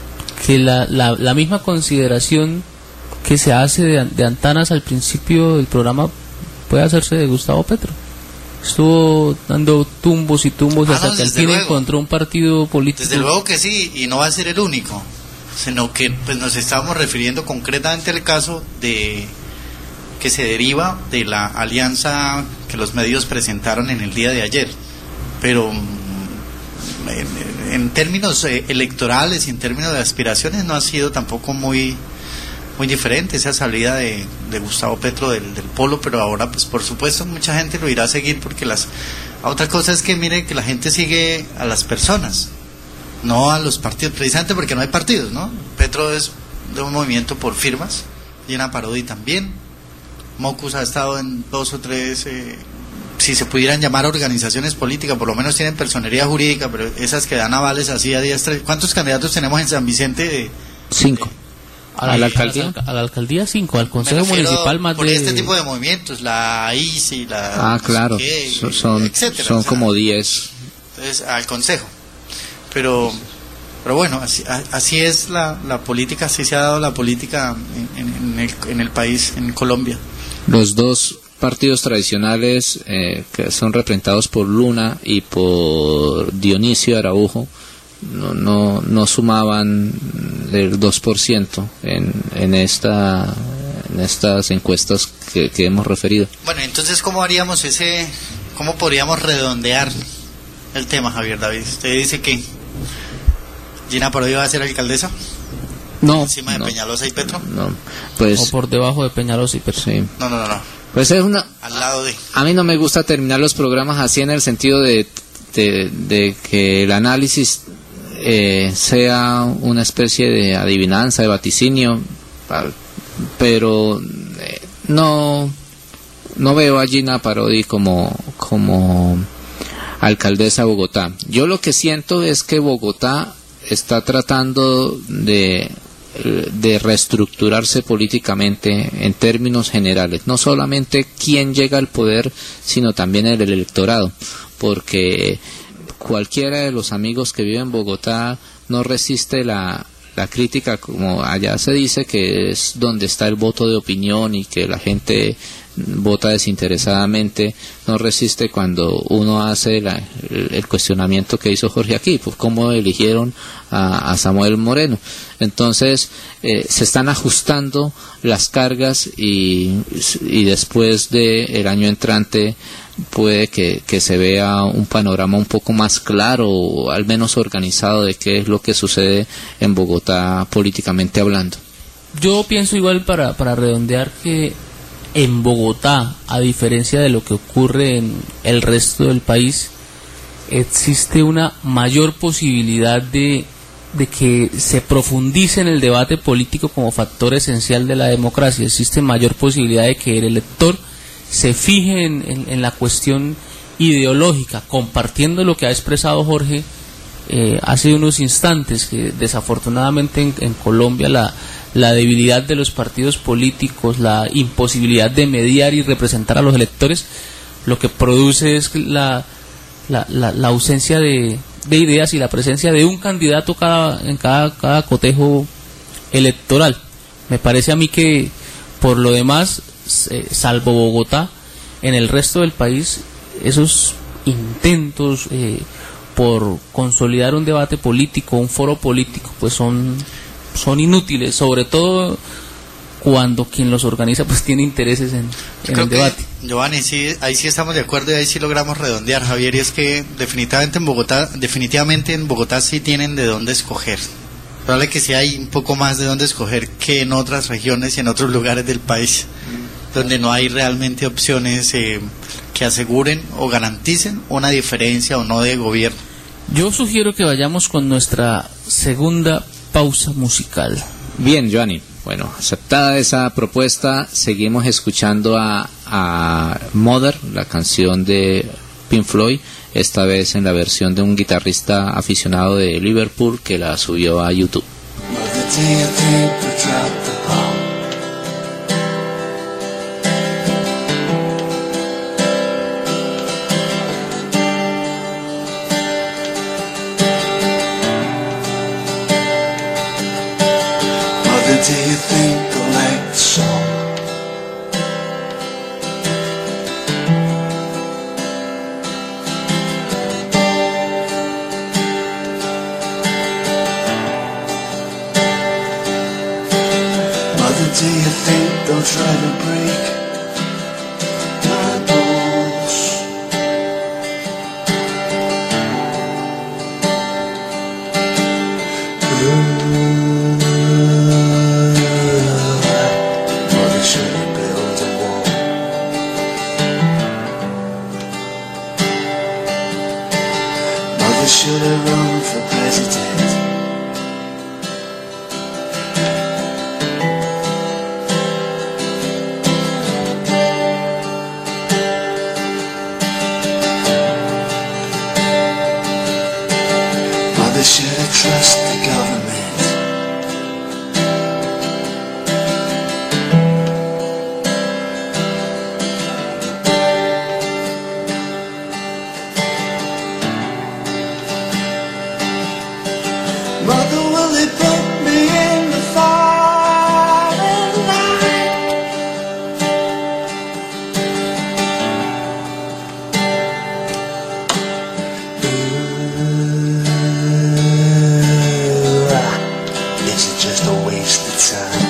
la misma consideración que se hace de Antanas al principio del programa puede hacerse de Gustavo Petro. Estuvo dando tumbos y tumbos hasta que al fin encontró un partido político. Desde luego que sí, y no va a ser el único, sino que pues nos estábamos refiriendo concretamente al caso que se deriva de la alianza que los medios presentaron en el día de ayer, pero en términos electorales y en términos de aspiraciones no ha sido tampoco muy diferente esa salida de Gustavo Petro del Polo, pero ahora pues por supuesto mucha gente lo irá a seguir, porque otra cosa es que mire que la gente sigue a las personas, no a los partidos, precisamente porque no hay partidos, ¿no? Petro es de un movimiento por firmas, Gina Parodi también, Mocus ha estado en 2 o 3, si se pudieran llamar organizaciones políticas, por lo menos tienen personería jurídica, pero esas que dan avales así a diestra. ¿Cuántos candidatos tenemos en San Vicente? 5. ¿A la alcaldía? A la alcaldía 5, al consejo municipal más por de... este tipo de movimientos, la ICI, la... claro, etcétera, son como 10. Entonces, al consejo. Pero bueno, así es la política, así se ha dado la política en el país, en Colombia. Los dos partidos tradicionales que son representados por Luna y por Dionisio Araujo no sumaban el 2% en estas encuestas que hemos referido. Bueno, entonces ¿cómo podríamos redondear el tema, Javier David? ¿Usted dice que Gina Parodi va a ser alcaldesa? No. ¿Encima de Peñalosa y Petro? No, pues... O por debajo de Peñalosa y Petro. Sí. No. Pues es una... Al lado de... A mí no me gusta terminar los programas así, en el sentido de que el análisis sea una especie de adivinanza, de vaticinio, pero no veo a Gina Parodi como alcaldesa de Bogotá. Yo lo que siento es que Bogotá está tratando de reestructurarse políticamente en términos generales, no solamente quién llega al poder, sino también el electorado, porque cualquiera de los amigos que viven en Bogotá no resiste la crítica, como allá se dice, que es donde está el voto de opinión y que la gente vota desinteresadamente, no resiste cuando uno hace el cuestionamiento que hizo Jorge aquí, pues cómo eligieron a Samuel Moreno. Entonces se están ajustando las cargas y después del año entrante puede que se vea un panorama un poco más claro, o al menos organizado, de qué es lo que sucede en Bogotá políticamente hablando. Yo pienso igual, para redondear, que en Bogotá, a diferencia de lo que ocurre en el resto del país, existe una mayor posibilidad de que se profundice en el debate político como factor esencial de la democracia. Existe mayor posibilidad de que el elector se fije en la cuestión ideológica, compartiendo lo que ha expresado Jorge hace unos instantes, que desafortunadamente en Colombia la debilidad de los partidos políticos, la imposibilidad de mediar y representar a los electores, lo que produce es la ausencia de ideas y la presencia de un candidato en cada cotejo electoral. Me parece a mí que, por lo demás, salvo Bogotá, en el resto del país, esos intentos por consolidar un debate político, un foro político, pues son inútiles, sobre todo cuando quien los organiza pues tiene intereses en el debate. Giovanni, sí, ahí sí estamos de acuerdo y ahí sí logramos redondear, Javier, y es que definitivamente en Bogotá sí tienen de dónde escoger. Probable que sí hay un poco más de dónde escoger que en otras regiones y en otros lugares del país, donde no hay realmente opciones que aseguren o garanticen una diferencia o no de gobierno. Yo sugiero que vayamos con nuestra segunda pausa musical. Bien, Giovanni. Bueno, aceptada esa propuesta, seguimos escuchando a Mother, la canción de Pink Floyd, esta vez en la versión de un guitarrista aficionado de Liverpool que la subió a YouTube. Do you think they'll like the song? Mother, do you think they'll try to break my bones? Should have run for president. trust the government. Mother, will they put me in the firing line? Is it just a waste of time?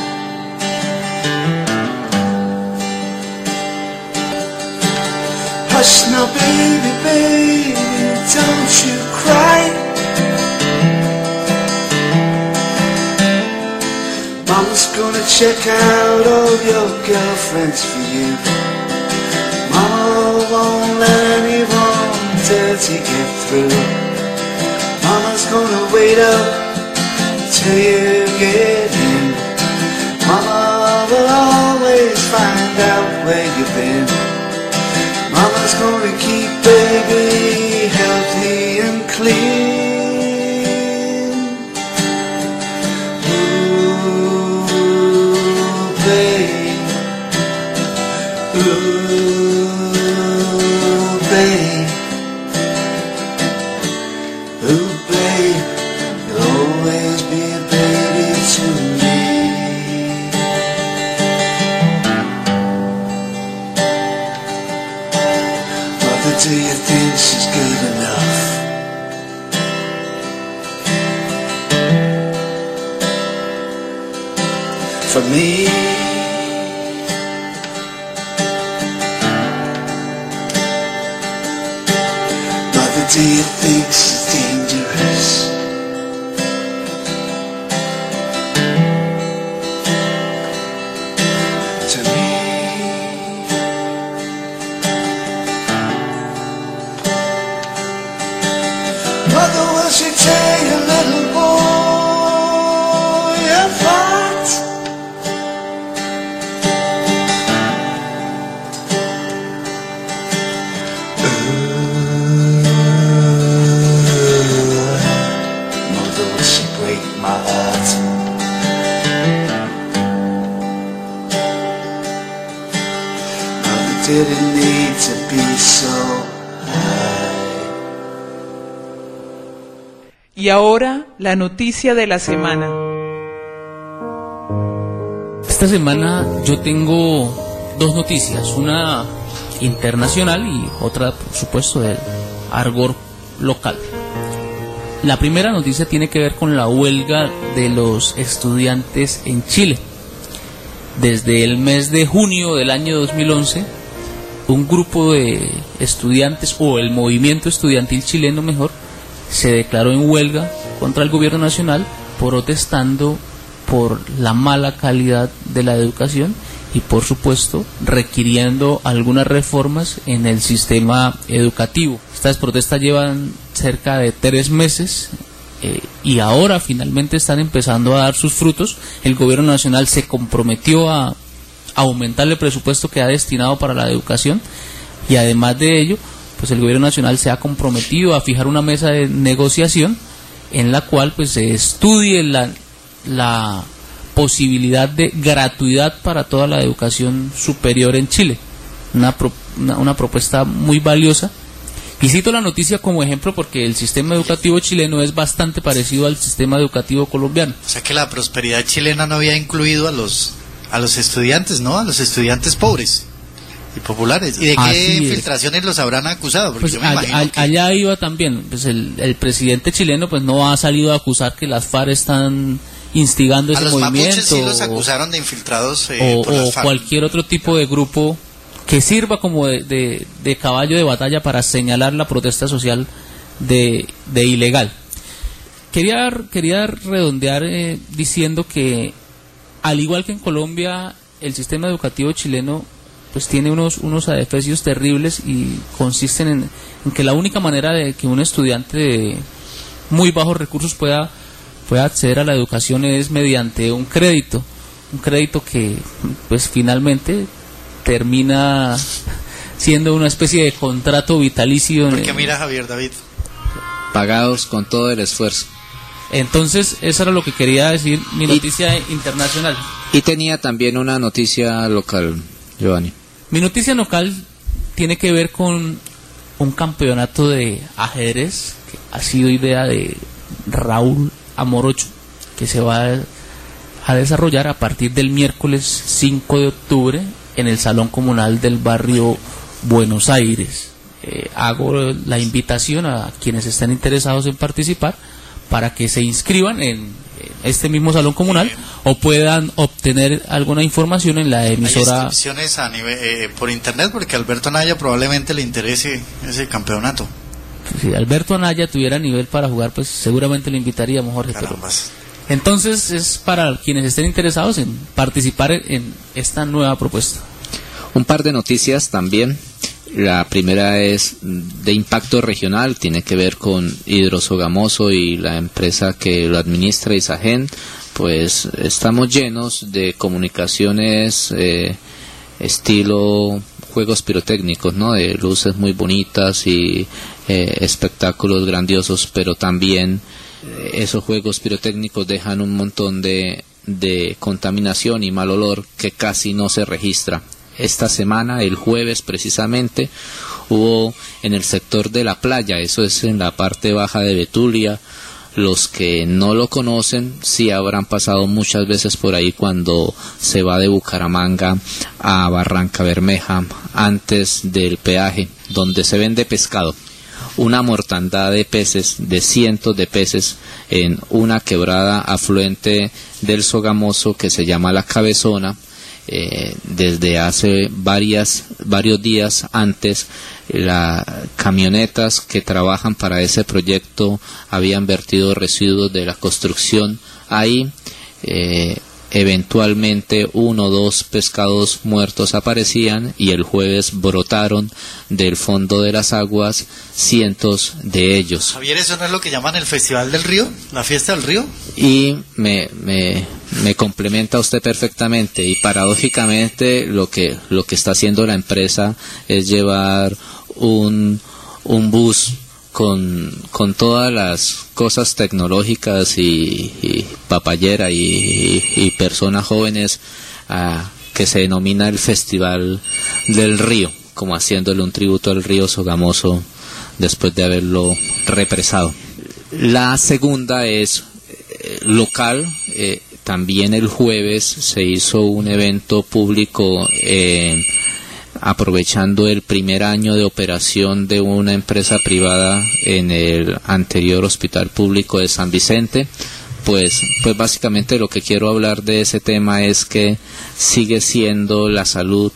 Hush now, baby, baby, don't you cry. Mama's gonna check out all your girlfriends for you. Mama won't let anyone dirty get through. Mama's gonna wait up till you get in. Mama will always find out where you've been. Mama's gonna keep baby healthy and clean. Do you think she's good enough? For me? Mother, do you think she's dangerous? To me? Mother, will she take a little boy apart? Mother, will she break my heart? Mother, did it need to be so high? Y ahora, la noticia de la semana. Esta semana yo tengo dos noticias, una internacional y otra, por supuesto, del argot local. La primera noticia tiene que ver con la huelga de los estudiantes en Chile. Desde el mes de junio del año 2011, un grupo de estudiantes, o el movimiento estudiantil chileno mejor, se declaró en huelga contra el gobierno nacional, protestando por la mala calidad de la educación y, por supuesto, requiriendo algunas reformas en el sistema educativo. Estas protestas llevan cerca de 3 meses y ahora finalmente están empezando a dar sus frutos. El gobierno nacional se comprometió a aumentar el presupuesto que ha destinado para la educación, y además de ello, pues el gobierno nacional se ha comprometido a fijar una mesa de negociación en la cual pues se estudie la posibilidad de gratuidad para toda la educación superior en Chile. Una propuesta muy valiosa. Y cito la noticia como ejemplo porque el sistema educativo chileno es bastante parecido al sistema educativo colombiano. O sea que la prosperidad chilena no había incluido a los estudiantes, ¿no? A los estudiantes pobres y populares. ¿Y de qué infiltraciones los habrán acusado? Porque pues yo me imagino que... allá iba también. Pues el presidente chileno pues no ha salido a acusar que las FARC están instigando ese movimiento. A los mapuches sí los acusaron de infiltrados por las FARC. O cualquier otro tipo de grupo que sirva como de caballo de batalla para señalar la protesta social de ilegal. Quería redondear diciendo que, al igual que en Colombia, el sistema educativo chileno pues tiene unos adefesios terribles, y consisten en que la única manera de que un estudiante de muy bajos recursos pueda acceder a la educación es mediante un crédito que pues finalmente termina siendo una especie de contrato vitalicio. Porque mira, Javier David, pagados con todo el esfuerzo. Entonces, eso era lo que quería decir, mi noticia internacional. Y tenía también una noticia local, Giovanni. Mi noticia local tiene que ver con un campeonato de ajedrez que ha sido idea de Raúl Amorocho, que se va a desarrollar a partir del miércoles 5 de octubre en el Salón Comunal del barrio Buenos Aires. Hago la invitación a quienes estén interesados en participar para que se inscriban en este mismo salón comunal o puedan obtener alguna información en la emisora. ¿Hay inscripciones a nivel, por internet? Porque a Alberto Anaya probablemente le interese ese campeonato. Si Alberto Anaya tuviera nivel para jugar, pues seguramente lo invitaríamos, Jorge. Entonces es para quienes estén interesados en participar en esta nueva propuesta. Un par de noticias también. La primera es de impacto regional, tiene que ver con Hidrosogamoso y la empresa que lo administra, Isagen. Pues estamos llenos de comunicaciones estilo juegos pirotécnicos, ¿no? De luces muy bonitas y espectáculos grandiosos, pero también esos juegos pirotécnicos dejan un montón de contaminación y mal olor que casi no se registra. Esta semana, el jueves precisamente, hubo en el sector de la playa, eso es en la parte baja de Betulia. Los que no lo conocen sí habrán pasado muchas veces por ahí cuando se va de Bucaramanga a Barranca Bermeja antes del peaje, donde se vende pescado. Una mortandad de peces, de cientos de peces, en una quebrada afluente del Sogamoso que se llama La Cabezona. Desde hace varios días antes, las camionetas que trabajan para ese proyecto habían vertido residuos de la construcción ahí. Eventualmente 1 o 2 pescados muertos aparecían y el jueves brotaron del fondo de las aguas cientos de ellos. Javier, ¿eso no es lo que llaman el Festival del Río? ¿La fiesta del río? Y me complementa usted perfectamente, y paradójicamente lo que está haciendo la empresa es llevar un bus con todas las cosas tecnológicas y papayera y personas jóvenes que se denomina el Festival del Río, como haciéndole un tributo al río Sogamoso después de haberlo represado. La segunda es local. También el jueves se hizo un evento público aprovechando el primer año de operación de una empresa privada en el anterior hospital público de San Vicente. Pues básicamente lo que quiero hablar de ese tema es que sigue siendo la salud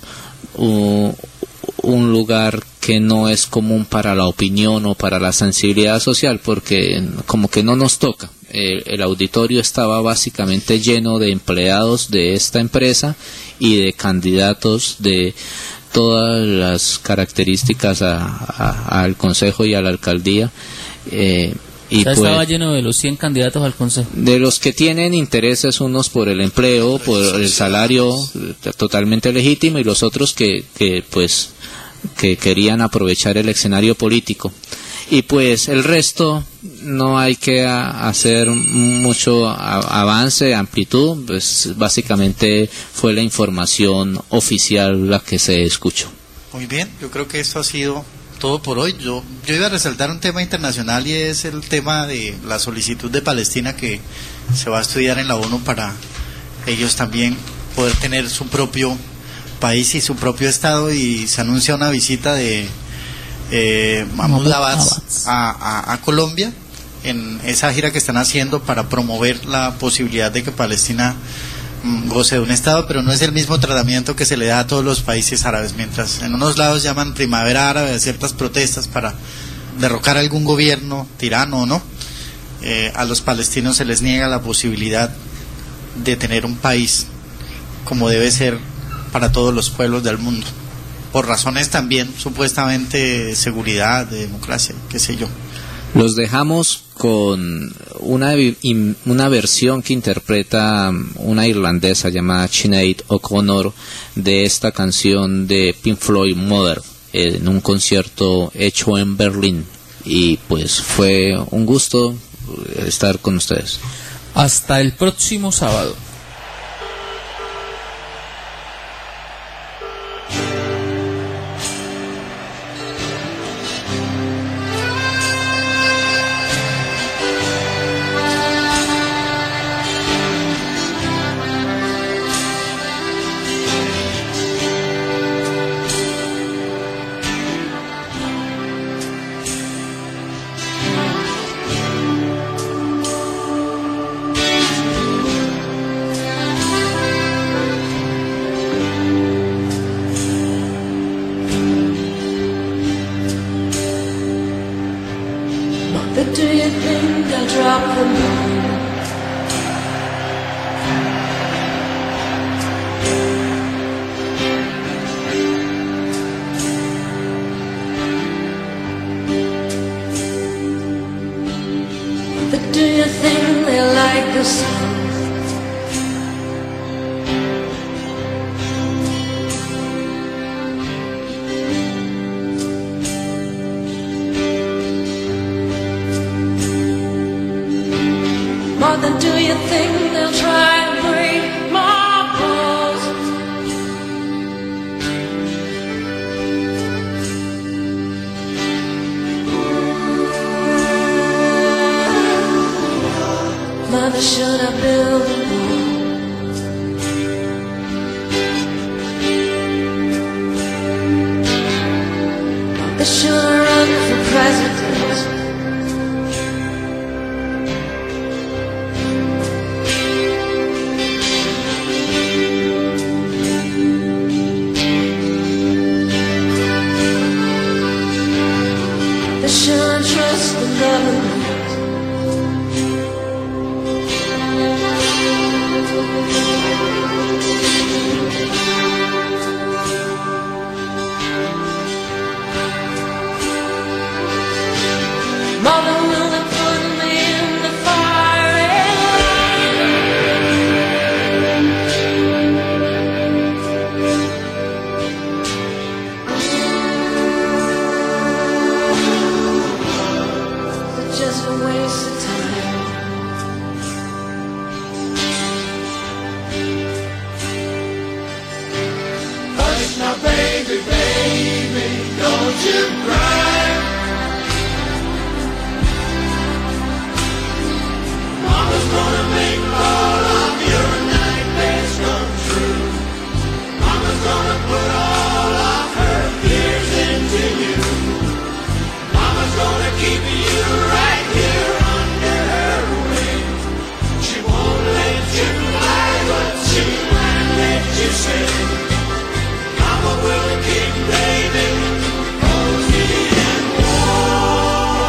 un lugar que no es común para la opinión o para la sensibilidad social, porque como que no nos toca. El auditorio estaba básicamente lleno de empleados de esta empresa y de candidatos de todas las características al consejo y a la alcaldía. Y pues, estaba lleno de los 100 candidatos al consejo. De los que tienen intereses, unos por el empleo, por el salario totalmente legítimo, y los otros que querían aprovechar el escenario político. Y pues el resto no hay que hacer mucho avance, amplitud, pues básicamente fue la información oficial la que se escuchó. Muy bien, yo creo que esto ha sido todo por hoy. Yo iba a resaltar un tema internacional, y es el tema de la solicitud de Palestina que se va a estudiar en la ONU para ellos también poder tener su propio país y su propio estado, y se anuncia una visita de Mahmoud Abbas a Colombia en esa gira que están haciendo para promover la posibilidad de que Palestina goce de un estado, pero no es el mismo tratamiento que se le da a todos los países árabes. Mientras en unos lados llaman primavera árabe a ciertas protestas para derrocar algún gobierno tirano o no, a los palestinos se les niega la posibilidad de tener un país como debe ser para todos los pueblos del mundo, por razones también supuestamente de seguridad, de democracia, qué sé yo. Los dejamos con una versión que interpreta una irlandesa llamada Sinead O'Connor de esta canción de Pink Floyd, Mother, en un concierto hecho en Berlín. Y pues fue un gusto estar con ustedes. Hasta el próximo sábado. But do you think I'll drop the moon? But do you think they like the sun? More than do you think they'll try and break my balls? Mother, should I build a wall? Mother, should I run for president? Should I trust the government? Mother, will they put me in the firing just a waste of time? Hush now, baby, baby, don't you cry. Mama's gonna make all of your nightmares come true. Mama's gonna put all of her fears into you. Mama's gonna keep you right here under her wing. She won't let you fly, but she might let you sing. Mama will keep baby cozy and warm.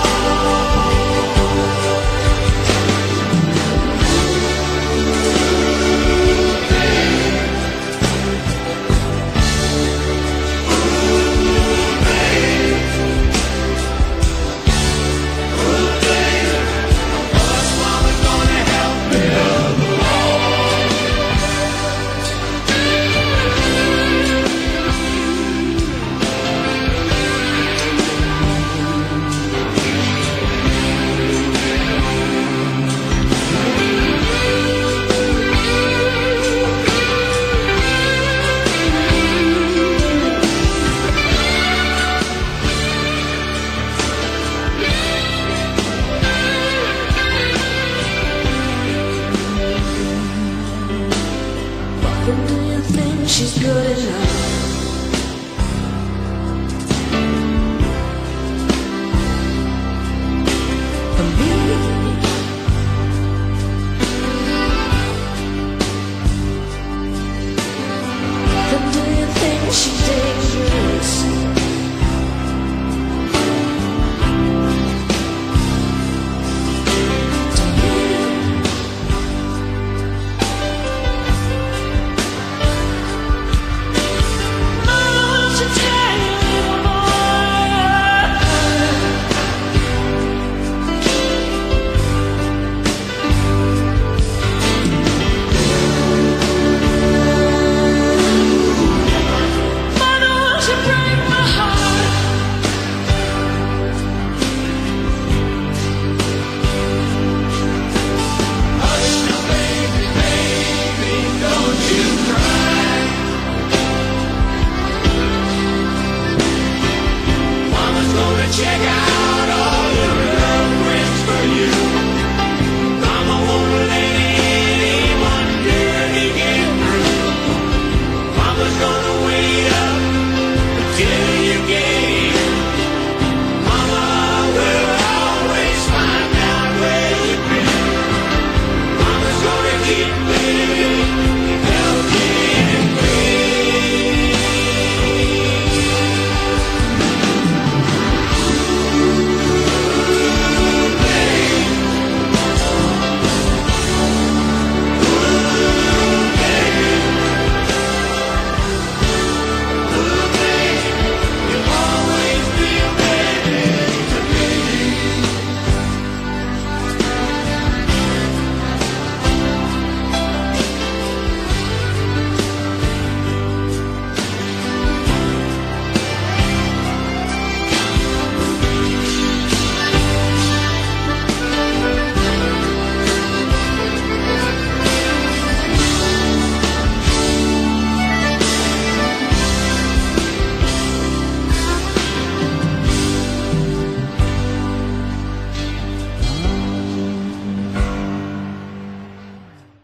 But do you think she's good enough? For me?